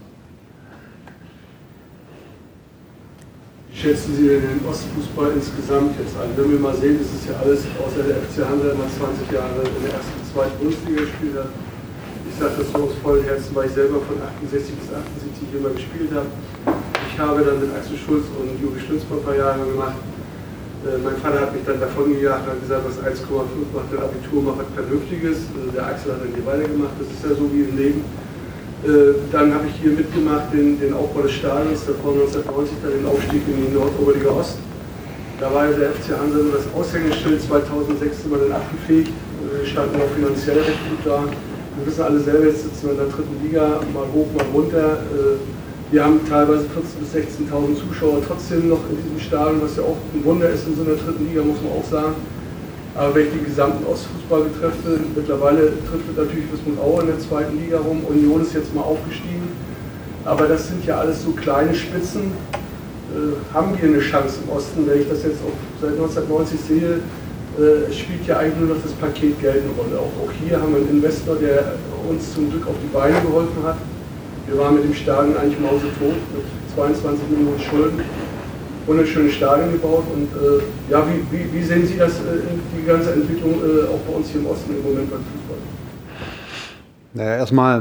Wie schätzen Sie denn den Ostfußball insgesamt jetzt ein? Wenn wir mal sehen, das ist ja alles, außer der F C Hansa mal zwanzig Jahre in der ersten, zweiten Bundesliga gespielt hat. Ich sage das so aus vollem Herzen, weil ich selber von achtundsechzig bis achtundsiebzig immer gespielt habe. Ich habe dann mit Axel Schulz und Juri Schlünzmann ein paar Jahre gemacht. Äh, mein Vater hat mich dann davon gejagt und hat gesagt, was eins Komma fünf macht, ein Abitur, macht was Vernünftiges. Also der Axel hat dann hier weitergemacht, das ist ja so wie im Leben. Äh, dann habe ich hier mitgemacht den, den Aufbau des Stadions, davor neunzehnhundertneunzig dann den Aufstieg in die Nordoberliga Ost. Da war ja der F C Hansa nur das Aushängeschild, zweitausendsechs sind wir dann abgefegt, wir standen auch finanziell recht gut da. Wir wissen alle selber, jetzt sitzen wir in der dritten Liga, mal hoch, mal runter. Äh, wir haben teilweise vierzehntausend bis sechzehntausend Zuschauer trotzdem noch in diesem Stadion, was ja auch ein Wunder ist in so einer dritten Liga, muss man auch sagen. Aber wenn ich den gesamten Ostfußball betreffe, mittlerweile trifft es natürlich Wismut Aue in der zweiten Liga rum, Union ist jetzt mal aufgestiegen. Aber das sind ja alles so kleine Spitzen. Äh, haben wir eine Chance im Osten, wenn ich das jetzt auch seit neunzehnhundertneunzig sehe, äh, spielt ja eigentlich nur noch das Paket Geld eine Rolle. Auch, auch hier haben wir einen Investor, der uns zum Glück auf die Beine geholfen hat. Wir waren mit dem Stadion eigentlich mausetot, mit zweiundzwanzig Millionen Schulden. Wunderschönes Stadion gebaut und äh, ja, wie, wie, wie sehen Sie das, äh, die ganze Entwicklung äh, auch bei uns hier im Osten im Moment beim Fußball? Naja, erstmal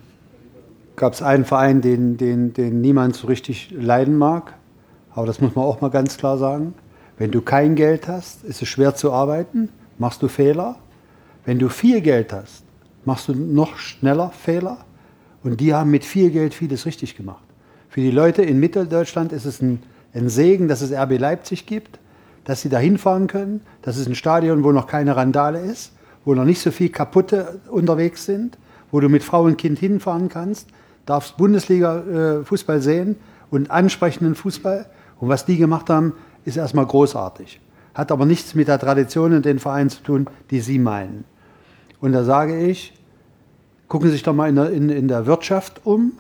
gab es einen Verein, den, den, den niemand so richtig leiden mag, aber das muss man auch mal ganz klar sagen. Wenn du kein Geld hast, ist es schwer zu arbeiten, machst du Fehler. Wenn du viel Geld hast, machst du noch schneller Fehler und die haben mit viel Geld vieles richtig gemacht. Für die Leute in Mitteldeutschland ist es ein Ein Segen, dass es R B Leipzig gibt, dass sie da hinfahren können. Das ist ein Stadion, wo noch keine Randale ist, wo noch nicht so viel Kaputte unterwegs sind, wo du mit Frau und Kind hinfahren kannst, darfst Bundesliga-Fußball sehen und ansprechenden Fußball. Und was die gemacht haben, ist erstmal großartig. Hat aber nichts mit der Tradition und den Vereinen zu tun, die sie meinen. Und da sage ich, gucken Sie sich doch mal in der, in, in der Wirtschaft um,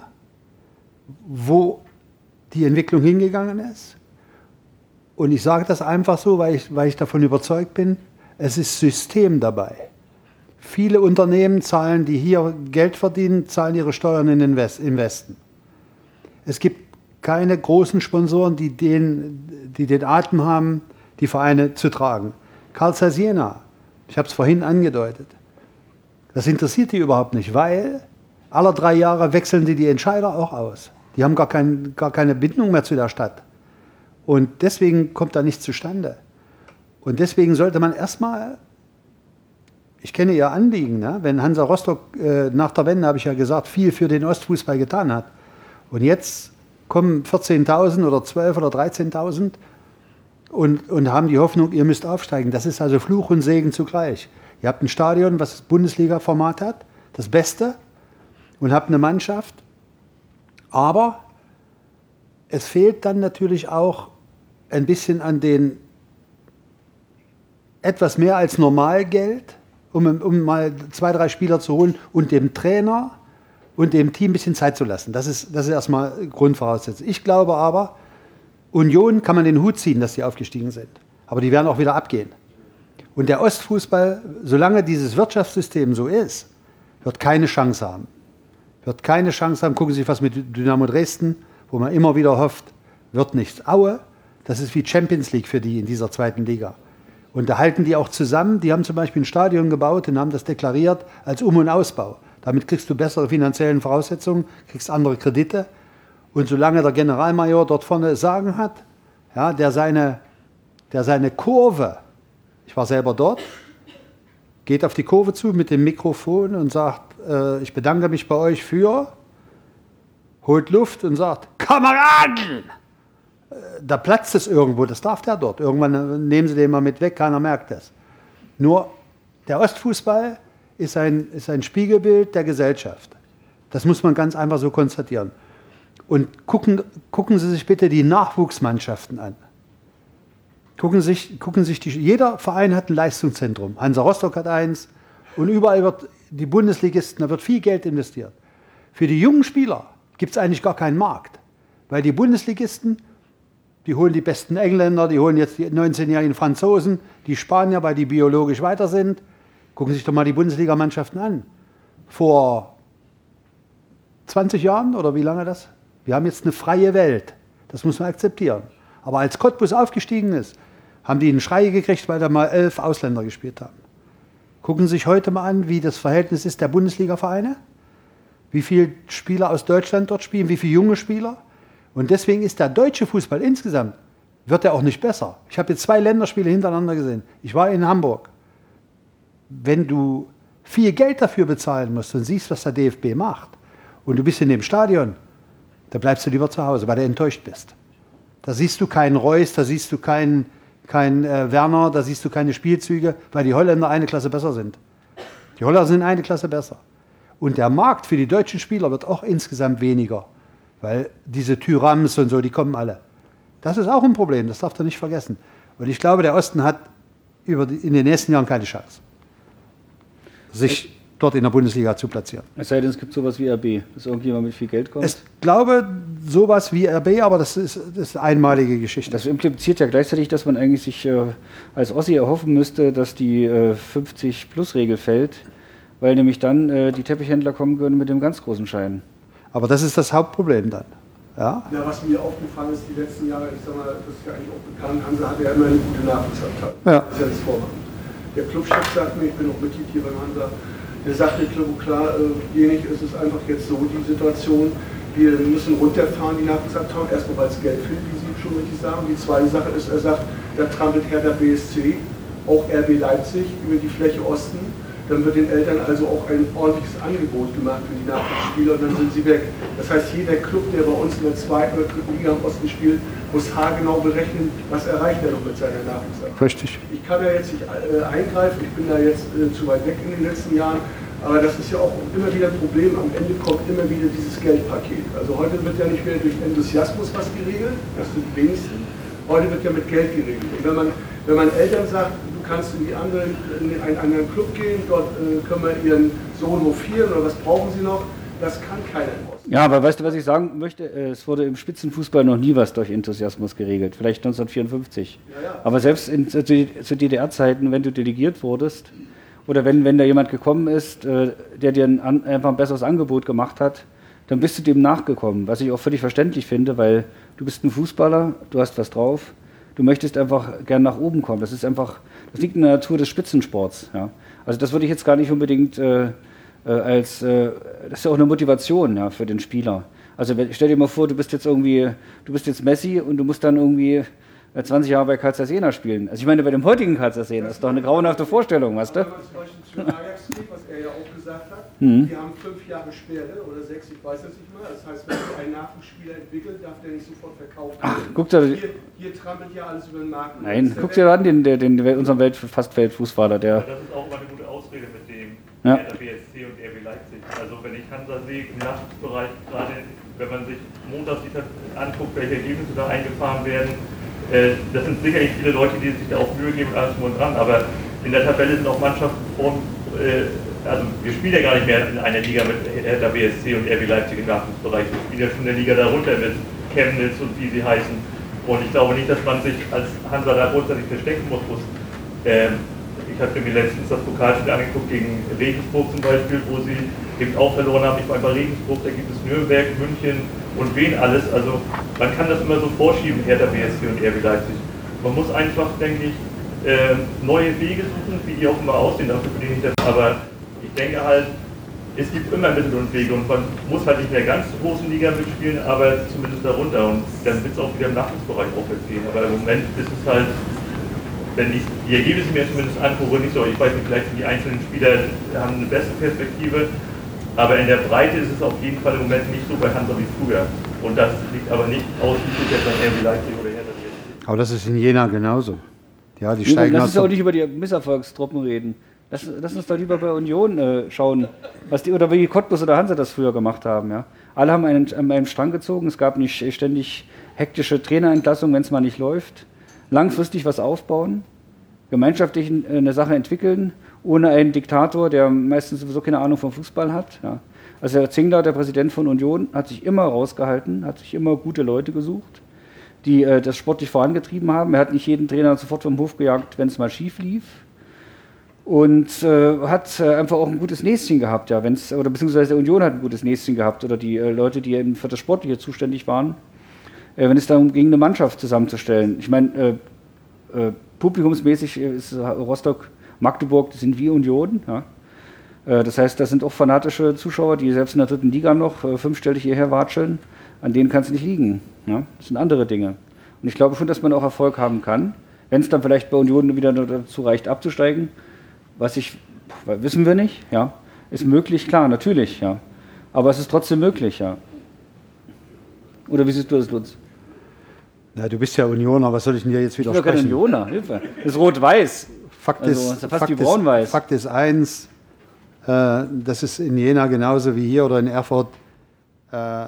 wo die Entwicklung hingegangen ist. Und ich sage das einfach so, weil ich, weil ich davon überzeugt bin, es ist System dabei. Viele Unternehmen zahlen, die hier Geld verdienen, zahlen ihre Steuern in den West, im Westen. Es gibt keine großen Sponsoren, die den, die den Atem haben, die Vereine zu tragen. Carl Zeiss Jena, ich habe es vorhin angedeutet, das interessiert die überhaupt nicht, weil alle drei Jahre wechseln die die Entscheider auch aus. Die haben gar, kein, gar keine Bindung mehr zu der Stadt. Und deswegen kommt da nichts zustande. Und deswegen sollte man erstmal, ich kenne Ihr Anliegen, ne? Wenn Hansa Rostock äh, nach der Wende, habe ich ja gesagt, viel für den Ostfußball getan hat. Und jetzt kommen vierzehntausend oder zwölf oder dreizehntausend und, und haben die Hoffnung, ihr müsst aufsteigen. Das ist also Fluch und Segen zugleich. Ihr habt ein Stadion, was das Bundesliga-Format hat, das Beste, und habt eine Mannschaft. Aber es fehlt dann natürlich auch ein bisschen an den etwas mehr als Normalgeld, um, um mal zwei, drei Spieler zu holen und dem Trainer und dem Team ein bisschen Zeit zu lassen. Das ist, das ist erstmal Grundvoraussetzung. Ich glaube aber, Union kann man den Hut ziehen, dass die aufgestiegen sind. Aber die werden auch wieder abgehen. Und der Ostfußball, solange dieses Wirtschaftssystem so ist, wird keine Chance haben. Wird keine Chance haben. Gucken Sie sich was mit Dynamo Dresden, wo man immer wieder hofft, wird nichts. Aue, das ist wie Champions League für die in dieser zweiten Liga. Und da halten die auch zusammen. Die haben zum Beispiel ein Stadion gebaut und haben das deklariert als Um- und Ausbau. Damit kriegst du bessere finanzielle Voraussetzungen, kriegst andere Kredite. Und solange der Generalmajor dort vorne das Sagen hat, ja, der, seine, der seine Kurve, ich war selber dort, geht auf die Kurve zu mit dem Mikrofon und sagt, äh, ich bedanke mich bei euch für, holt Luft und sagt, Kameraden! Äh, da platzt es irgendwo, das darf der dort. Irgendwann nehmen sie den mal mit weg, keiner merkt das. Nur der Ostfußball ist ein, ist ein Spiegelbild der Gesellschaft. Das muss man ganz einfach so konstatieren. Und gucken, gucken Sie sich bitte die Nachwuchsmannschaften an. Gucken sich, gucken sich die, jeder Verein hat ein Leistungszentrum. Hansa Rostock hat eins. Und überall wird die Bundesligisten, da wird viel Geld investiert. Für die jungen Spieler gibt es eigentlich gar keinen Markt. Weil die Bundesligisten, die holen die besten Engländer, die holen jetzt die neunzehnjährigen Franzosen, die Spanier, weil die biologisch weiter sind. Gucken Sie sich doch mal die Bundesligamannschaften an. Vor zwanzig Jahren oder wie lange das? Wir haben jetzt eine freie Welt. Das muss man akzeptieren. Aber als Cottbus aufgestiegen ist, haben die einen Schrei gekriegt, weil da mal elf Ausländer gespielt haben. Gucken Sie sich heute mal an, wie das Verhältnis ist der Bundesliga-Vereine. Wie viele Spieler aus Deutschland dort spielen, wie viele junge Spieler. Und deswegen ist der deutsche Fußball insgesamt, wird er auch nicht besser. Ich habe jetzt zwei Länderspiele hintereinander gesehen. Ich war in Hamburg. Wenn du viel Geld dafür bezahlen musst und siehst, was der D F B macht, und du bist in dem Stadion, da bleibst du lieber zu Hause, weil du enttäuscht bist. Da siehst du keinen Reus, da siehst du keinen, keinen äh, Werner, da siehst du keine Spielzüge, weil die Holländer eine Klasse besser sind. Die Holländer sind eine Klasse besser. Und der Markt für die deutschen Spieler wird auch insgesamt weniger, weil diese Thürams und so, die kommen alle. Das ist auch ein Problem, das darf man nicht vergessen. Und ich glaube, der Osten hat über die, in den nächsten Jahren keine Chance, sich dort in der Bundesliga zu platzieren. Es sei denn, es gibt sowas wie R B, dass irgendjemand mit viel Geld kommt. Ich glaube, sowas wie R B, aber das ist, das ist eine einmalige Geschichte. Das impliziert ja gleichzeitig, dass man eigentlich sich äh, als Ossi erhoffen müsste, dass die äh, fünfzig-Plus-Regel fällt, weil nämlich dann äh, die Teppichhändler kommen können mit dem ganz großen Schein. Aber das ist das Hauptproblem dann. Ja? Ja, was mir aufgefallen ist, die letzten Jahre, ich sag mal, das ist ja eigentlich auch bekannt, Hansa hatte ja immer eine gute Nachwuchsabteilung. Ja. Das ist ja das Vormachen. Der Clubchef sagt mir, ich bin auch Mitglied hier beim Hansa, der sagt mir klar, wenig ist es einfach jetzt so die Situation, wir müssen runterfahren, die Nachwuchsabteilung, erstmal weil es Geld fehlt, wie Sie schon richtig sagen. Die zweite Sache ist, er sagt, da trampelt Hertha B S C, auch R B Leipzig über die Fläche Osten. Dann wird den Eltern also auch ein ordentliches Angebot gemacht für die Nachwuchsspieler und dann sind sie weg. Das heißt, jeder Club, der bei uns in der zweiten oder dritten Liga im Osten spielt, muss haargenau berechnen, was erreicht er noch mit seiner Nachwuchsabteilung. Richtig. Ich kann ja jetzt nicht äh, eingreifen, ich bin da jetzt äh, zu weit weg in den letzten Jahren, aber das ist ja auch immer wieder ein Problem. Am Ende kommt immer wieder dieses Geldpaket. Also heute wird ja nicht mehr durch Enthusiasmus was geregelt, das sind die wenigsten. Heute wird ja mit Geld geregelt. Und wenn man, wenn man Eltern sagt, du kannst in, die andere, in einen anderen Club gehen, dort äh, können wir ihren Sohn hofieren oder was brauchen sie noch, das kann keiner im Osten. Ja, aber weißt du, was ich sagen möchte? Es wurde im Spitzenfußball noch nie was durch Enthusiasmus geregelt. Vielleicht neunzehnhundertvierundfünfzig. Ja, ja. Aber selbst in, zu, zu D D R-Zeiten, wenn du delegiert wurdest oder wenn, wenn da jemand gekommen ist, äh, der dir ein, einfach ein besseres Angebot gemacht hat, dann bist du dem nachgekommen. Was ich auch völlig verständlich finde, weil du bist ein Fußballer, du hast was drauf, du möchtest einfach gern nach oben kommen. Das ist einfach, das liegt in der Natur des Spitzensports. Ja. Also das würde ich jetzt gar nicht unbedingt äh, äh, als, äh, das ist ja auch eine Motivation, ja, für den Spieler. Also stell dir mal vor, du bist jetzt irgendwie, du bist jetzt Messi und du musst dann irgendwie zwanzig Jahre bei Carlsberg Jena spielen. Also ich meine, bei dem heutigen Carlsberg Jena, das ist doch eine grauenhafte Vorstellung, weißt du? Wenn man zum Beispiel zu Ajax geht, was er ja auch gesagt hat, Mhm. die haben fünf Jahre Sperre oder sechs, ich weiß es nicht mal. Das heißt, wenn sich ein Nachwuchsspieler entwickelt, darf der nicht sofort verkauft werden. Ach, guck dir, Hier, hier trampelt ja alles über den Markt. nein, guck dir an den, den, den unseren Welt, fast Weltfußballer, der. Das ist auch immer eine gute Ausrede mit dem Ja. Hertha B S C und R B Leipzig. Also wenn ich Hansa sehe im Nachwuchsbereich, gerade wenn man sich montags die anguckt, welche Ergebnisse da eingefahren werden, äh, das sind sicherlich viele Leute, die sich da auch Mühe geben und alles drum und dran, aber in der Tabelle sind auch Mannschaften vorn, äh, also wir spielen ja gar nicht mehr in einer Liga mit Hertha B S C und R B Leipzig im Nachwuchsbereich, wir spielen ja schon in der Liga darunter mit Chemnitz und wie sie heißen. Und ich glaube nicht, dass man sich als Hansa da grundsätzlich verstecken muss. muss. Ähm, ich habe mir letztens das Pokalspiel angeguckt gegen Regensburg zum Beispiel, wo sie eben auch verloren haben. Ich war bei Regensburg, da gibt es Nürnberg, München und wen alles. Also man kann das immer so vorschieben, Hertha B S C und R B Leipzig. Man muss einfach, denke ich, äh, neue Wege suchen, wie die auch immer aussehen, dafür bin ich nicht der. Aber ich denke halt, es gibt immer Mittel und Wege und man muss halt nicht mehr ganz zur großen Liga mitspielen, aber zumindest darunter und dann wird es auch wieder im Nachwuchsbereich aufwärts gehen. Aber im Moment ist es halt, wenn ich die Ergebnisse mir zumindest angucke, nicht so, ich weiß nicht, vielleicht sind die einzelnen Spieler haben eine bessere Perspektive, aber in der Breite ist es auf jeden Fall im Moment nicht so bei Hansa wie früher. Und das liegt aber nicht ausschließlich jetzt an R B Leipzig oder Hertha B S C. Aber das ist in Jena genauso. Ja, die steigen Lass aus uns der- auch nicht über die Misserfolgstruppen reden. Lass, lass uns doch lieber bei Union äh, schauen, was die, oder wie Cottbus oder Hansa das früher gemacht haben. Ja? Alle haben einen, an einem Strang gezogen, es gab nicht ständig hektische Trainerentlassungen, wenn es mal nicht läuft. Langfristig was aufbauen, gemeinschaftlich äh, eine Sache entwickeln, ohne einen Diktator, der meistens sowieso keine Ahnung vom Fußball hat. Ja? Also Herr Zingler, der Präsident von Union, hat sich immer rausgehalten, hat sich immer gute Leute gesucht, die äh, das sportlich vorangetrieben haben. Er hat nicht jeden Trainer sofort vom Hof gejagt, wenn es mal schief lief. Und äh, hat äh, einfach auch ein gutes Näschen gehabt, ja, wenn's, oder beziehungsweise der Union hat ein gutes Näschen gehabt, oder die äh, Leute, die eben für das Sportliche zuständig waren, äh, wenn es darum ging, eine Mannschaft zusammenzustellen. Ich meine, äh, äh, publikumsmäßig ist Rostock, Magdeburg, das sind wie Union, ja. Äh, das heißt, das sind auch fanatische Zuschauer, die selbst in der dritten Liga noch äh, fünfstellig hierher watscheln, an denen kann es nicht liegen. Ja. Das sind andere Dinge. Und ich glaube schon, dass man auch Erfolg haben kann, wenn es dann vielleicht bei Union wieder dazu reicht, abzusteigen. Was ich, wissen wir nicht, ja. Ist möglich, klar, natürlich, ja. Aber es ist trotzdem möglich, ja. Oder wie siehst du das, Lutz? Na, du bist ja Unioner, was soll ich denn dir jetzt Ich bin doch kein widersprechen? Unioner, Hilfe. Das ist rot-weiß. Fakt Also, ist, das ist ja fast Fakt wie braun-weiß. ist, Fakt ist eins, äh, das ist in Jena genauso wie hier oder in Erfurt. Äh,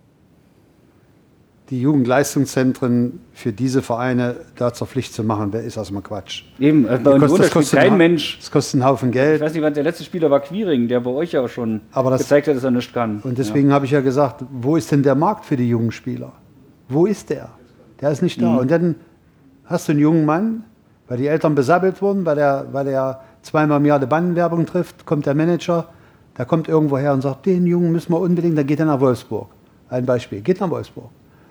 die Jugendleistungszentren für diese Vereine da zur Pflicht zu machen, wer ist erstmal Quatsch. Eben, also bei Die Union kost- da spielt kein einen, Mensch. Das kostet einen Haufen Ich Geld. weiß nicht, wann der letzte Spieler war Quiring, der bei euch ja auch schon Aber das- gezeigt hat, dass er nichts kann. Und deswegen habe ich ja gesagt, wo ist denn der Markt für die jungen Spieler? Wo ist der? Der ist nicht da. Mhm. Und dann hast du einen jungen Mann, weil die Eltern besabbelt wurden, weil er, weil er zweimal im Jahr eine Bannenwerbung trifft, kommt der Manager, der kommt irgendwo her und sagt, den Jungen müssen wir unbedingt, dann geht er nach Wolfsburg. Ein Beispiel, geht nach Wolfsburg.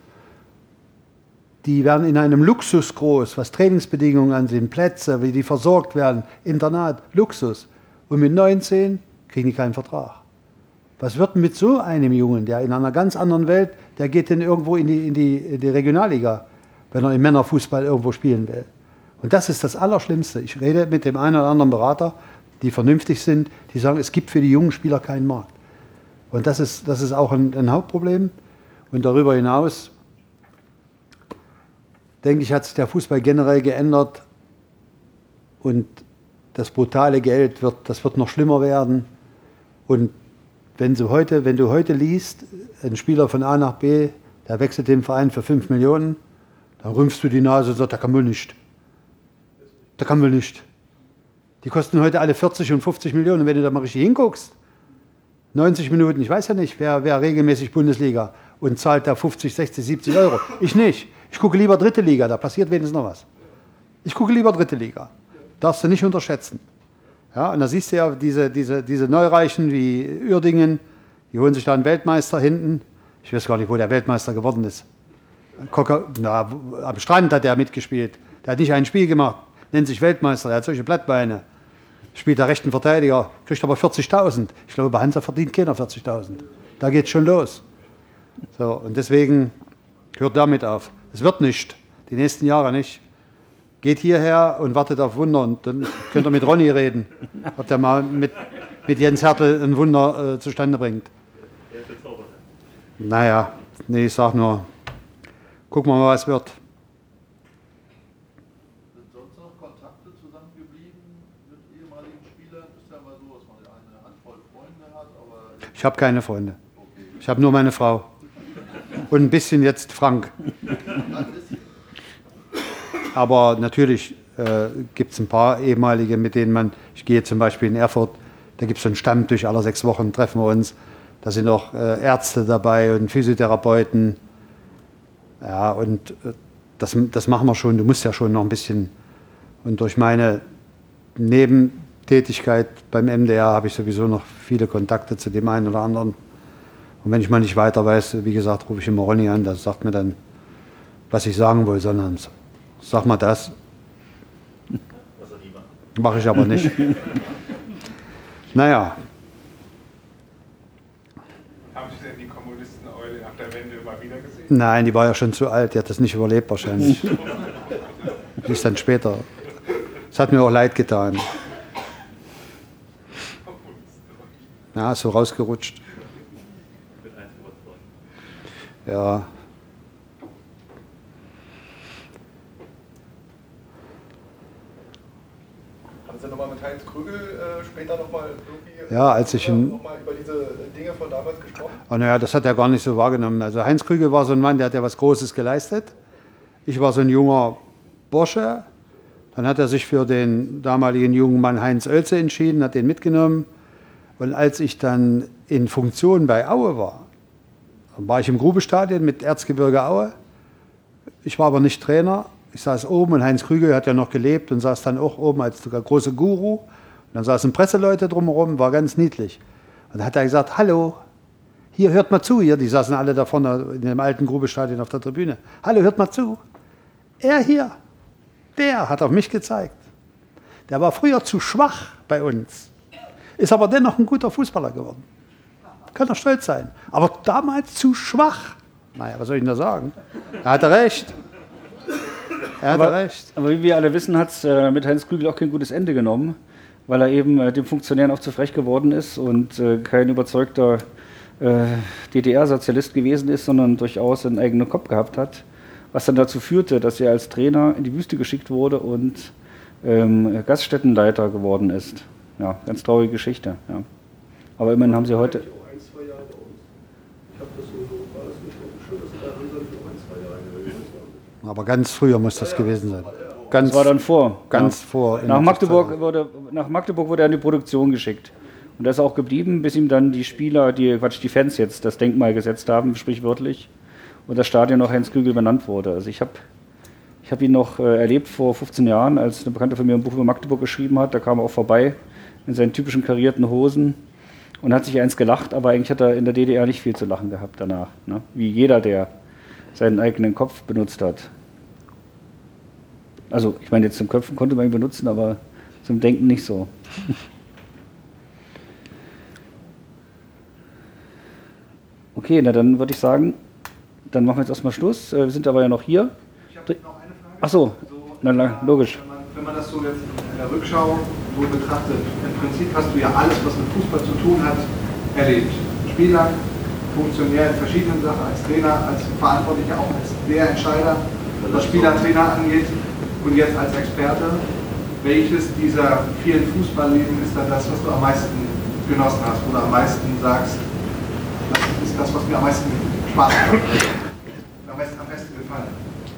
Die werden in einem Luxus groß, was Trainingsbedingungen ansehen, Plätze, wie die versorgt werden, Internat, Luxus. Und mit neunzehn kriegen die keinen Vertrag. Was wird denn mit so einem Jungen, der in einer ganz anderen Welt, der geht denn irgendwo in die, in die, in die Regionalliga, wenn er im Männerfußball irgendwo spielen will. Und das ist das Allerschlimmste. Ich rede mit dem einen oder anderen Berater, die vernünftig sind, die sagen, es gibt für die jungen Spieler keinen Markt. Und das ist, das ist auch ein, ein Hauptproblem. Und darüber hinaus, denke ich, hat sich der Fußball generell geändert. Und das brutale Geld, wird, das wird noch schlimmer werden. Und wenn du heute, wenn du heute liest, ein Spieler von A nach B, der wechselt den Verein für fünf Millionen, dann rümpfst du die Nase und sagst, der kann wohl nicht. Der kann wohl nicht. Die kosten heute alle vierzig und fünfzig Millionen. Und wenn du da mal richtig hinguckst, neunzig Minuten, ich weiß ja nicht, wer, wer regelmäßig Bundesliga und zahlt da fünfzig, sechzig, siebzig Euro. Ich nicht. Ich gucke lieber dritte Liga, da passiert wenigstens noch was. Ich gucke lieber dritte Liga. Darfst du nicht unterschätzen. Ja, und da siehst du ja diese, diese, diese Neureichen wie Uerdingen, die holen sich da einen Weltmeister hinten. Ich weiß gar nicht, wo der Weltmeister geworden ist. Kocker, na, am Strand hat der mitgespielt. Der hat nicht ein Spiel gemacht, nennt sich Weltmeister, der hat solche Blattbeine. Spielt der rechten Verteidiger, kriegt aber vierzigtausend. Ich glaube, bei Hansa verdient keiner vierzigtausend. Da geht es schon los. So, und deswegen hört damit auf. Es wird nicht, die nächsten Jahre nicht. Geht hierher und wartet auf Wunder und dann könnt ihr mit Ronny reden, ob der mal mit, mit Jens Hertel ein Wunder äh, zustande bringt. Naja, nee, ich sag nur, gucken wir mal, was wird. Sind sonst noch Kontakte zusammengeblieben mit ehemaligen Spielern? Ist ja mal so, dass man eine Handvoll Freunde hat, aber... Ich habe keine Freunde. Ich habe nur meine Frau. Und ein bisschen jetzt Frank. Aber natürlich äh, gibt es ein paar ehemalige, mit denen man, ich gehe zum Beispiel in Erfurt, da gibt es so einen Stammtisch, alle sechs Wochen treffen wir uns. Da sind auch äh, Ärzte dabei und Physiotherapeuten. Ja, und äh, das, das machen wir schon. Du musst ja schon noch ein bisschen. Und durch meine Nebentätigkeit beim M D R habe ich sowieso noch viele Kontakte zu dem einen oder anderen. Und wenn ich mal nicht weiter weiß, wie gesagt, rufe ich immer Ronny an, der sagt mir dann, was ich sagen will, sondern sag mal das. Mache ich aber nicht. Naja. Haben Sie denn die Kommunisten-Eule nach der Wende immer wieder gesehen? Nein, die war ja schon zu alt, die hat das nicht überlebt wahrscheinlich. Die ist dann später. Das hat mir auch leid getan. Ja, so rausgerutscht. Ja. Haben Sie nochmal mit Heinz Krügel äh, später nochmal irgendwie Ja, als ich in- noch mal über diese Dinge von damals gesprochen? Oh, naja, das hat er gar nicht so wahrgenommen. Also Heinz Krügel war so ein Mann, der hat ja was Großes geleistet. Ich war so ein junger Bursche. Dann hat er sich für den damaligen jungen Mann Heinz Oelze entschieden, hat den mitgenommen. Und als ich dann in Funktion bei Aue war, war ich im Grubestadion mit Erzgebirge Aue. Ich war aber nicht Trainer. Ich saß oben und Heinz Krügel hat ja noch gelebt und saß dann auch oben als der große Guru. Und dann saßen Presseleute drumherum, war ganz niedlich. Und dann hat er gesagt, hallo, hier hört mal zu, hier, die saßen alle da vorne in dem alten Grubestadion auf der Tribüne. Hallo, hört mal zu. Er hier, der hat auf mich gezeigt. Der war früher zu schwach bei uns, ist aber dennoch ein guter Fußballer geworden. Kann er stolz sein. Aber damals zu schwach. Naja, was soll ich denn da sagen? Er hatte recht. Er hatte Aber, recht. aber wie wir alle wissen, hat es äh, mit Heinz Krügel auch kein gutes Ende genommen, weil er eben äh, dem Funktionären auch zu frech geworden ist und äh, kein überzeugter äh, D D R-Sozialist gewesen ist, sondern durchaus einen eigenen Kopf gehabt hat, was dann dazu führte, dass er als Trainer in die Wüste geschickt wurde und ähm, Gaststättenleiter geworden ist. Ja, ganz traurige Geschichte. Ja. Aber immerhin haben sie heute... Auch ein, zwei Jahre bei uns. Ich habe das so, war das nicht auf dem Schirm, dass er da Hansa nicht auch ein, zwei Jahre gewesen ist. Aber ganz früher muss das gewesen sein. Ganz, Das war dann vor. ganz ja. vor. Nach Magdeburg, wurde, nach Magdeburg wurde er in die Produktion geschickt. Und da ist er auch geblieben, bis ihm dann die Spieler, die, Quatsch, die Fans jetzt das Denkmal gesetzt haben, sprichwörtlich, und das Stadion noch Heinz Krügel benannt wurde. Also ich habe ich hab ihn noch äh, erlebt vor fünfzehn Jahren, als eine Bekannte von mir ein Buch über Magdeburg geschrieben hat. Da kam er auch vorbei in seinen typischen karierten Hosen und hat sich eins gelacht, aber eigentlich hat er in der D D R nicht viel zu lachen gehabt danach. Ne? Wie jeder, der seinen eigenen Kopf benutzt hat. Also, ich meine, jetzt zum Köpfen konnte man ihn benutzen, aber zum Denken nicht so. Okay, na dann würde ich sagen, dann machen wir jetzt erstmal Schluss. Wir sind aber ja noch hier. Ich habe noch eine Frage. Ach so, na, na, logisch. Wenn man, wenn man das so jetzt in der Rückschau so betrachtet, im Prinzip hast du ja alles, was mit Fußball zu tun hat, erlebt. Spieler, Funktionär in verschiedenen Sachen, als Trainer, als Verantwortlicher, auch als der Entscheider, was Spieler und Trainer angeht und jetzt als Experte. Welches dieser vielen Fußballleben ist dann das, was du am meisten genossen hast, wo du am meisten sagst, das ist das, was mir am meisten Spaß macht, am besten, am besten gefallen?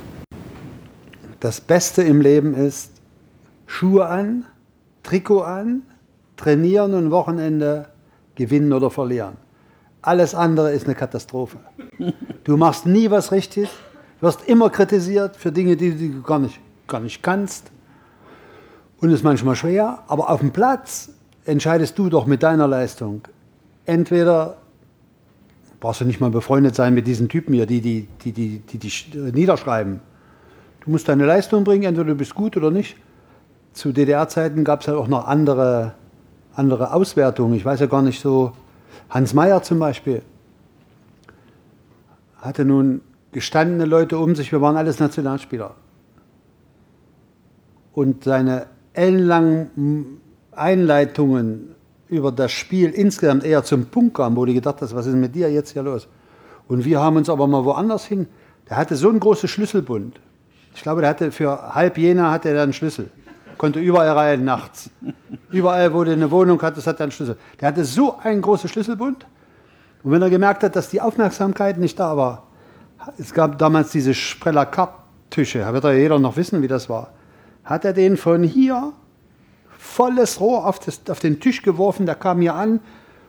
Das Beste im Leben ist Schuhe an, Trikot an, trainieren und Wochenende gewinnen oder verlieren. Alles andere ist eine Katastrophe. Du machst nie was richtig, wirst immer kritisiert für Dinge, die du gar nicht, gar nicht kannst. Und ist manchmal schwer, aber auf dem Platz entscheidest du doch mit deiner Leistung. Entweder brauchst du nicht mal befreundet sein mit diesen Typen hier, die die, die, die, die, die niederschreiben. Du musst deine Leistung bringen, entweder du bist gut oder nicht. Zu D D R-Zeiten gab es halt auch noch andere, andere Auswertungen. Ich weiß ja gar nicht so, Hans Meyer zum Beispiel hatte nun gestandene Leute um sich, wir waren alles Nationalspieler. Und seine ellenlangen Einleitungen über das Spiel insgesamt eher zum Punkt kamen, wo du gedacht hast, was ist mit dir jetzt hier los? Und wir haben uns aber mal woanders hin. Der hatte so einen großen Schlüsselbund. Ich glaube, der hatte für halb Jena hatte er einen Schlüssel. Konnte überall rein nachts. Überall, wo du eine Wohnung hattest, hat er einen Schlüssel. Der hatte so einen großen Schlüsselbund. Und wenn er gemerkt hat, dass die Aufmerksamkeit nicht da war, es gab damals diese Spreller-Karttische, da wird ja jeder noch wissen, wie das war, hat er den von hier volles Rohr auf, das, auf den Tisch geworfen, der kam hier an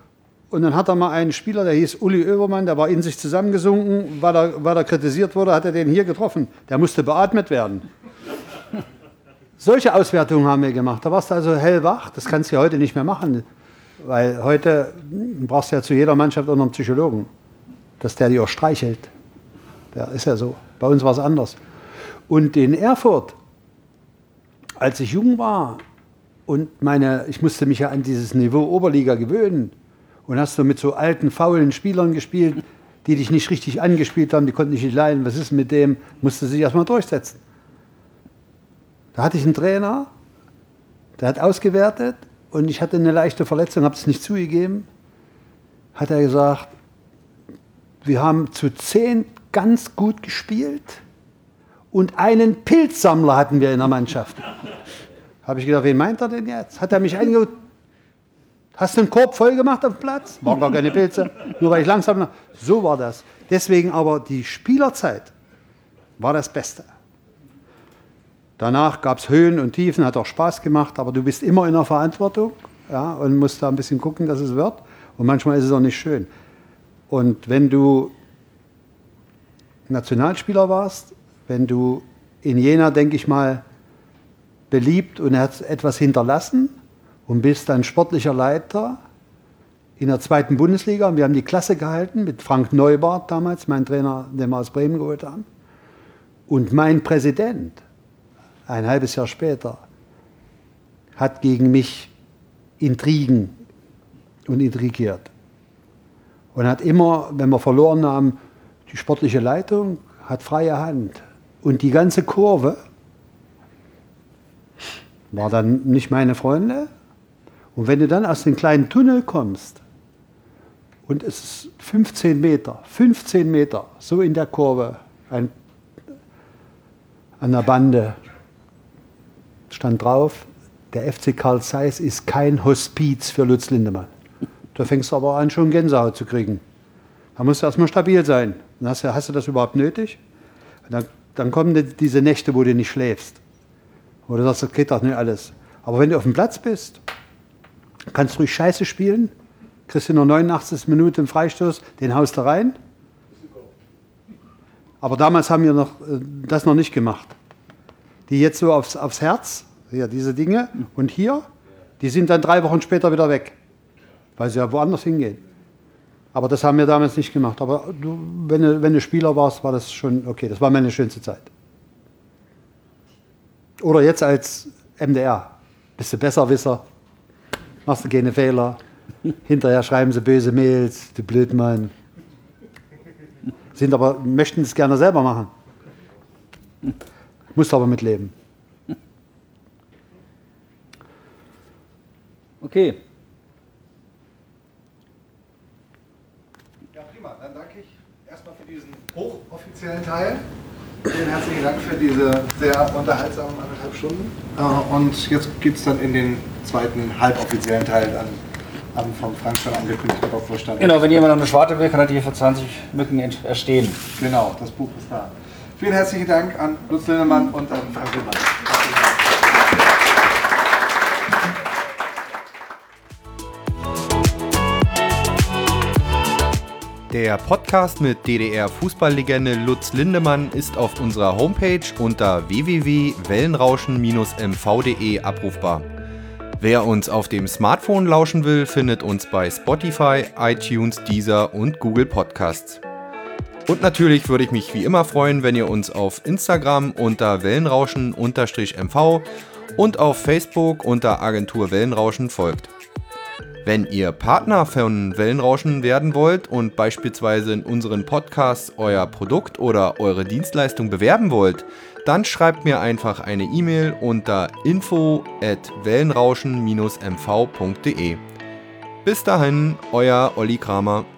Und dann hat er mal einen Spieler, der hieß Uli Oebermann, der war in sich zusammengesunken, weil er, weil er kritisiert wurde, hat er den hier getroffen. Der musste beatmet werden. Solche Auswertungen haben wir gemacht. Da warst du also hellwach. Das kannst du ja heute nicht mehr machen. Weil heute brauchst du ja zu jeder Mannschaft auch noch einen Psychologen. Dass der die auch streichelt. Der ist ja so. Bei uns war es anders. Und in Erfurt, als ich jung war und meine, ich musste mich ja an dieses Niveau Oberliga gewöhnen, und hast du mit so alten, faulen Spielern gespielt, die dich nicht richtig angespielt haben, die konnten dich nicht leiden. Was ist mit dem? Musste sich erstmal durchsetzen. Da hatte ich einen Trainer, der hat ausgewertet und ich hatte eine leichte Verletzung, habe es nicht zugegeben. Hat er gesagt, wir haben zu zehn ganz gut gespielt und einen Pilzsammler hatten wir in der Mannschaft. Habe ich gedacht, wen meint er denn jetzt? Hat er mich eingeholt? Hast du einen Korb voll gemacht auf dem Platz? War gar keine Pilze, nur weil ich langsam... Noch. So war das. Deswegen aber die Spielerzeit war das Beste. Danach gab es Höhen und Tiefen, hat auch Spaß gemacht, aber du bist immer in der Verantwortung, ja, und musst da ein bisschen gucken, dass es wird. Und manchmal ist es auch nicht schön. Und wenn du Nationalspieler warst, wenn du in Jena, denke ich mal, beliebt und hast etwas hinterlassen, und bist dann sportlicher Leiter in der zweiten Bundesliga. Und wir haben die Klasse gehalten mit Frank Neubart damals, mein Trainer, den wir aus Bremen geholt haben. Und mein Präsident, ein halbes Jahr später, hat gegen mich Intrigen und intrigiert. Und hat immer, wenn wir verloren haben, die sportliche Leitung hat freie Hand. Und die ganze Kurve war dann nicht meine Freunde. Und wenn du dann aus dem kleinen Tunnel kommst und es ist fünfzehn Meter, fünfzehn Meter, so in der Kurve, ein, an der Bande stand drauf, der F C Carl Zeiss ist kein Hospiz für Lutz Lindemann. Da fängst du aber an, schon Gänsehaut zu kriegen. Da musst du erstmal stabil sein. Dann hast du, hast du das überhaupt nötig? Dann, dann kommen die, diese Nächte, wo du nicht schläfst. Wo du sagst, das geht doch nicht alles. Aber wenn du auf dem Platz bist, kannst du ruhig Scheiße spielen, kriegst du in der neunundachtzigsten Minute einen Freistoß, den haust du rein. Aber damals haben wir noch, äh, das noch nicht gemacht. Die jetzt so aufs, aufs Herz, ja, diese Dinge, und hier, die sind dann drei Wochen später wieder weg, weil sie ja woanders hingehen. Aber das haben wir damals nicht gemacht. Aber du, wenn, du, wenn du Spieler warst, war das schon okay. Das war meine schönste Zeit. Oder jetzt als M D R. Bist du Besserwisser, machst du keine Fehler. Hinterher schreiben sie böse Mails, du Blödmann. Sind aber, möchten es gerne selber machen. Musst aber mitleben. Okay. Ja, prima. Dann danke ich erstmal für diesen hochoffiziellen Teil. Vielen herzlichen Dank für diese sehr unterhaltsamen anderthalb Stunden. Und jetzt geht es dann in den zweiten halboffiziellen Teil an, an vom Frank schon angekündigten Vorstand. Genau, wenn jemand noch eine Schwarte will, kann er die für zwanzig Mücken erstehen. Genau, das Buch ist da. Vielen herzlichen Dank an Lutz Lindemann und an Frank Willmann. Der Podcast mit D D R-Fußballlegende Lutz Lindemann ist auf unserer Homepage unter w w w punkt wellenrauschen Bindestrich m v punkt d e abrufbar. Wer uns auf dem Smartphone lauschen will, findet uns bei Spotify, iTunes, Deezer und Google Podcasts. Und natürlich würde ich mich wie immer freuen, wenn ihr uns auf Instagram unter wellenrauschen Bindestrich m v und auf Facebook unter Agentur Wellenrauschen folgt. Wenn ihr Partner von Wellenrauschen werden wollt und beispielsweise in unseren Podcasts euer Produkt oder eure Dienstleistung bewerben wollt, dann schreibt mir einfach eine E-Mail unter info at wellenrauschen Bindestrich m v punkt d e. Bis dahin, euer Olli Kramer.